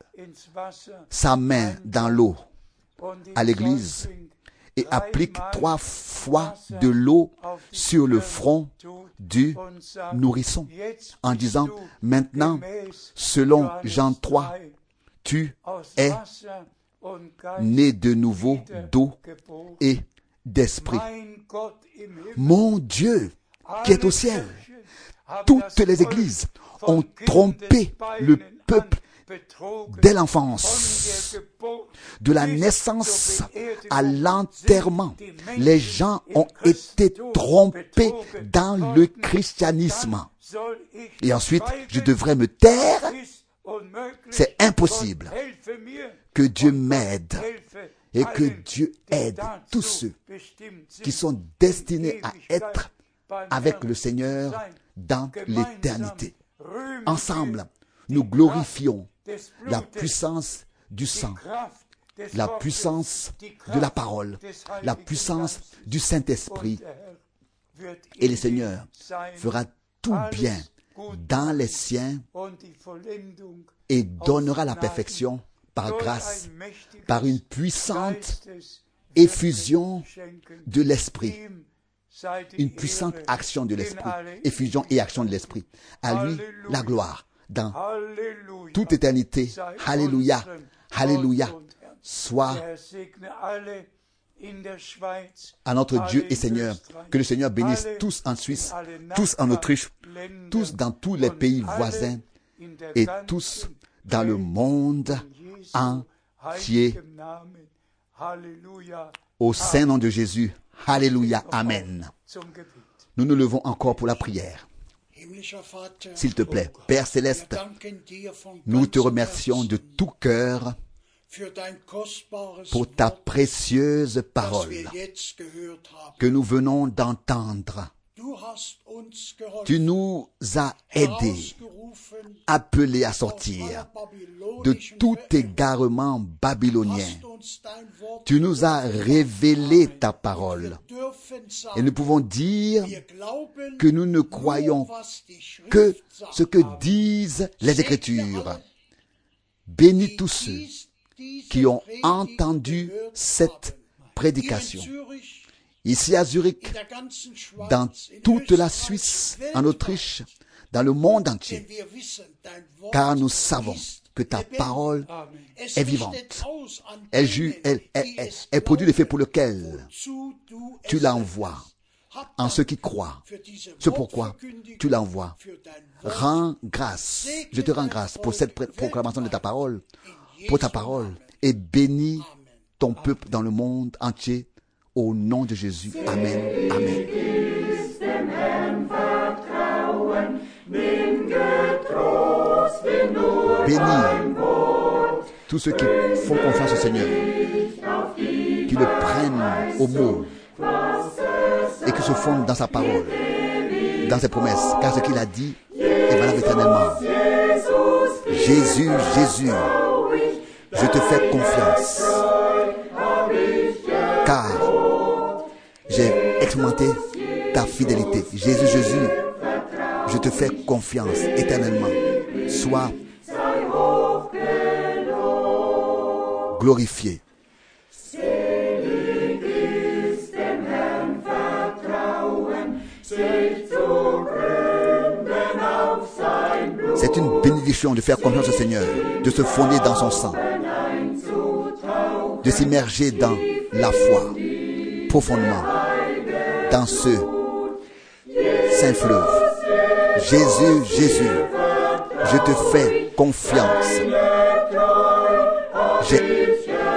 sa main dans l'eau à l'église et applique 3 fois de l'eau sur le front du nourrisson en disant « Maintenant, selon Jean 3, tu es né de nouveau d'eau et d'esprit. » Mon Dieu qui est au ciel, toutes les églises ont trompé le peuple dès l'enfance, de la naissance à l'enterrement. Les gens ont été trompés dans le christianisme. Et ensuite, je devrais me taire? C'est impossible. Que Dieu m'aide et que Dieu aide tous ceux qui sont destinés à être avec le Seigneur dans l'éternité. Ensemble, nous glorifions la puissance du sang, la puissance de la parole, la puissance du Saint-Esprit. Et le Seigneur fera tout bien dans les siens et donnera la perfection par grâce, par une puissante effusion de l'Esprit. Une puissante action de l'Esprit, effusion et action de l'Esprit. À lui, la gloire dans toute éternité. Alléluia, alléluia. Soit à notre Dieu et Seigneur. Que le Seigneur bénisse tous en Suisse, tous en Autriche, tous dans tous les pays voisins et tous dans le monde entier. Au saint nom de Jésus. Alléluia. Amen. Nous nous levons encore pour la prière. S'il te plaît, Père Céleste, nous te remercions de tout cœur pour ta précieuse parole que nous venons d'entendre. Tu nous as aidés, appelés à sortir de tout égarement babylonien. Tu nous as révélé ta parole. Et nous pouvons dire que nous ne croyons que ce que disent les Écritures. Bénis tous ceux qui ont entendu cette prédication. Ici à Zurich, dans toute la Suisse, en Autriche, dans le monde entier, car nous savons que ta parole est vivante. Elle produit l'effet pour lequel tu l'envoies en ceux qui croient. C'est pourquoi tu l'envoies. Rends grâce. Je te rends grâce pour cette proclamation de ta parole, pour ta parole, et bénis ton peuple dans le monde entier. Au nom de Jésus. Amen. Amen. Bénis tous ceux qui font confiance au Seigneur, qui le prennent au mot et qui se fondent dans sa parole, dans ses promesses, car ce qu'il a dit est valable éternellement. Jésus, Jésus, je te fais confiance, car j'ai expérimenté ta fidélité. Jésus, Jésus, je te fais confiance éternellement. Sois glorifié. C'est une bénédiction de faire confiance au Seigneur, de se fonder dans son sang, de s'immerger dans la foi profondément dans ce saint fleuve. Jésus, Jésus, je te fais confiance. J'ai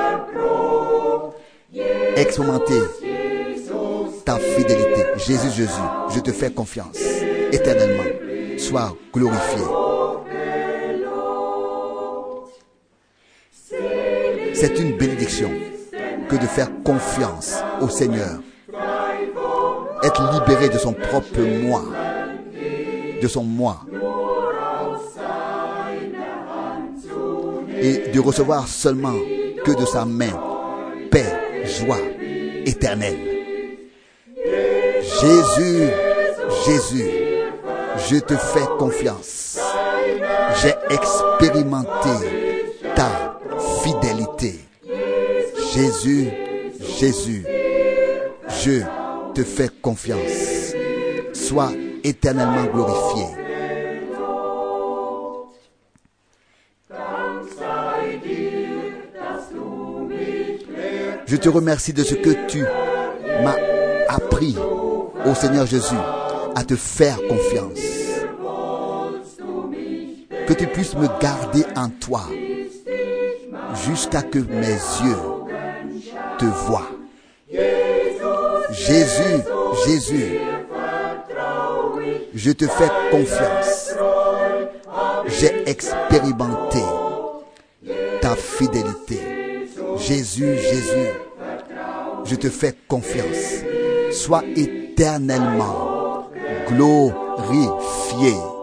expérimenté ta fidélité. Jésus, Jésus, je te fais confiance éternellement. Sois glorifié. C'est une bénédiction que de faire confiance au Seigneur. Être libéré de son propre moi, de son moi, et de recevoir seulement que de sa main paix, joie éternelle. Jésus, Jésus, je te fais confiance. J'ai expérimenté ta fidélité. Jésus, Jésus, je te fais confiance. Sois éternellement glorifié. Je te remercie de ce que tu m'as appris, ô Seigneur Jésus, à te faire confiance. Que tu puisses me garder en toi jusqu'à que mes yeux te voient. Jésus, Jésus, je te fais confiance. J'ai expérimenté ta fidélité. Jésus, Jésus, je te fais confiance. Sois éternellement glorifié.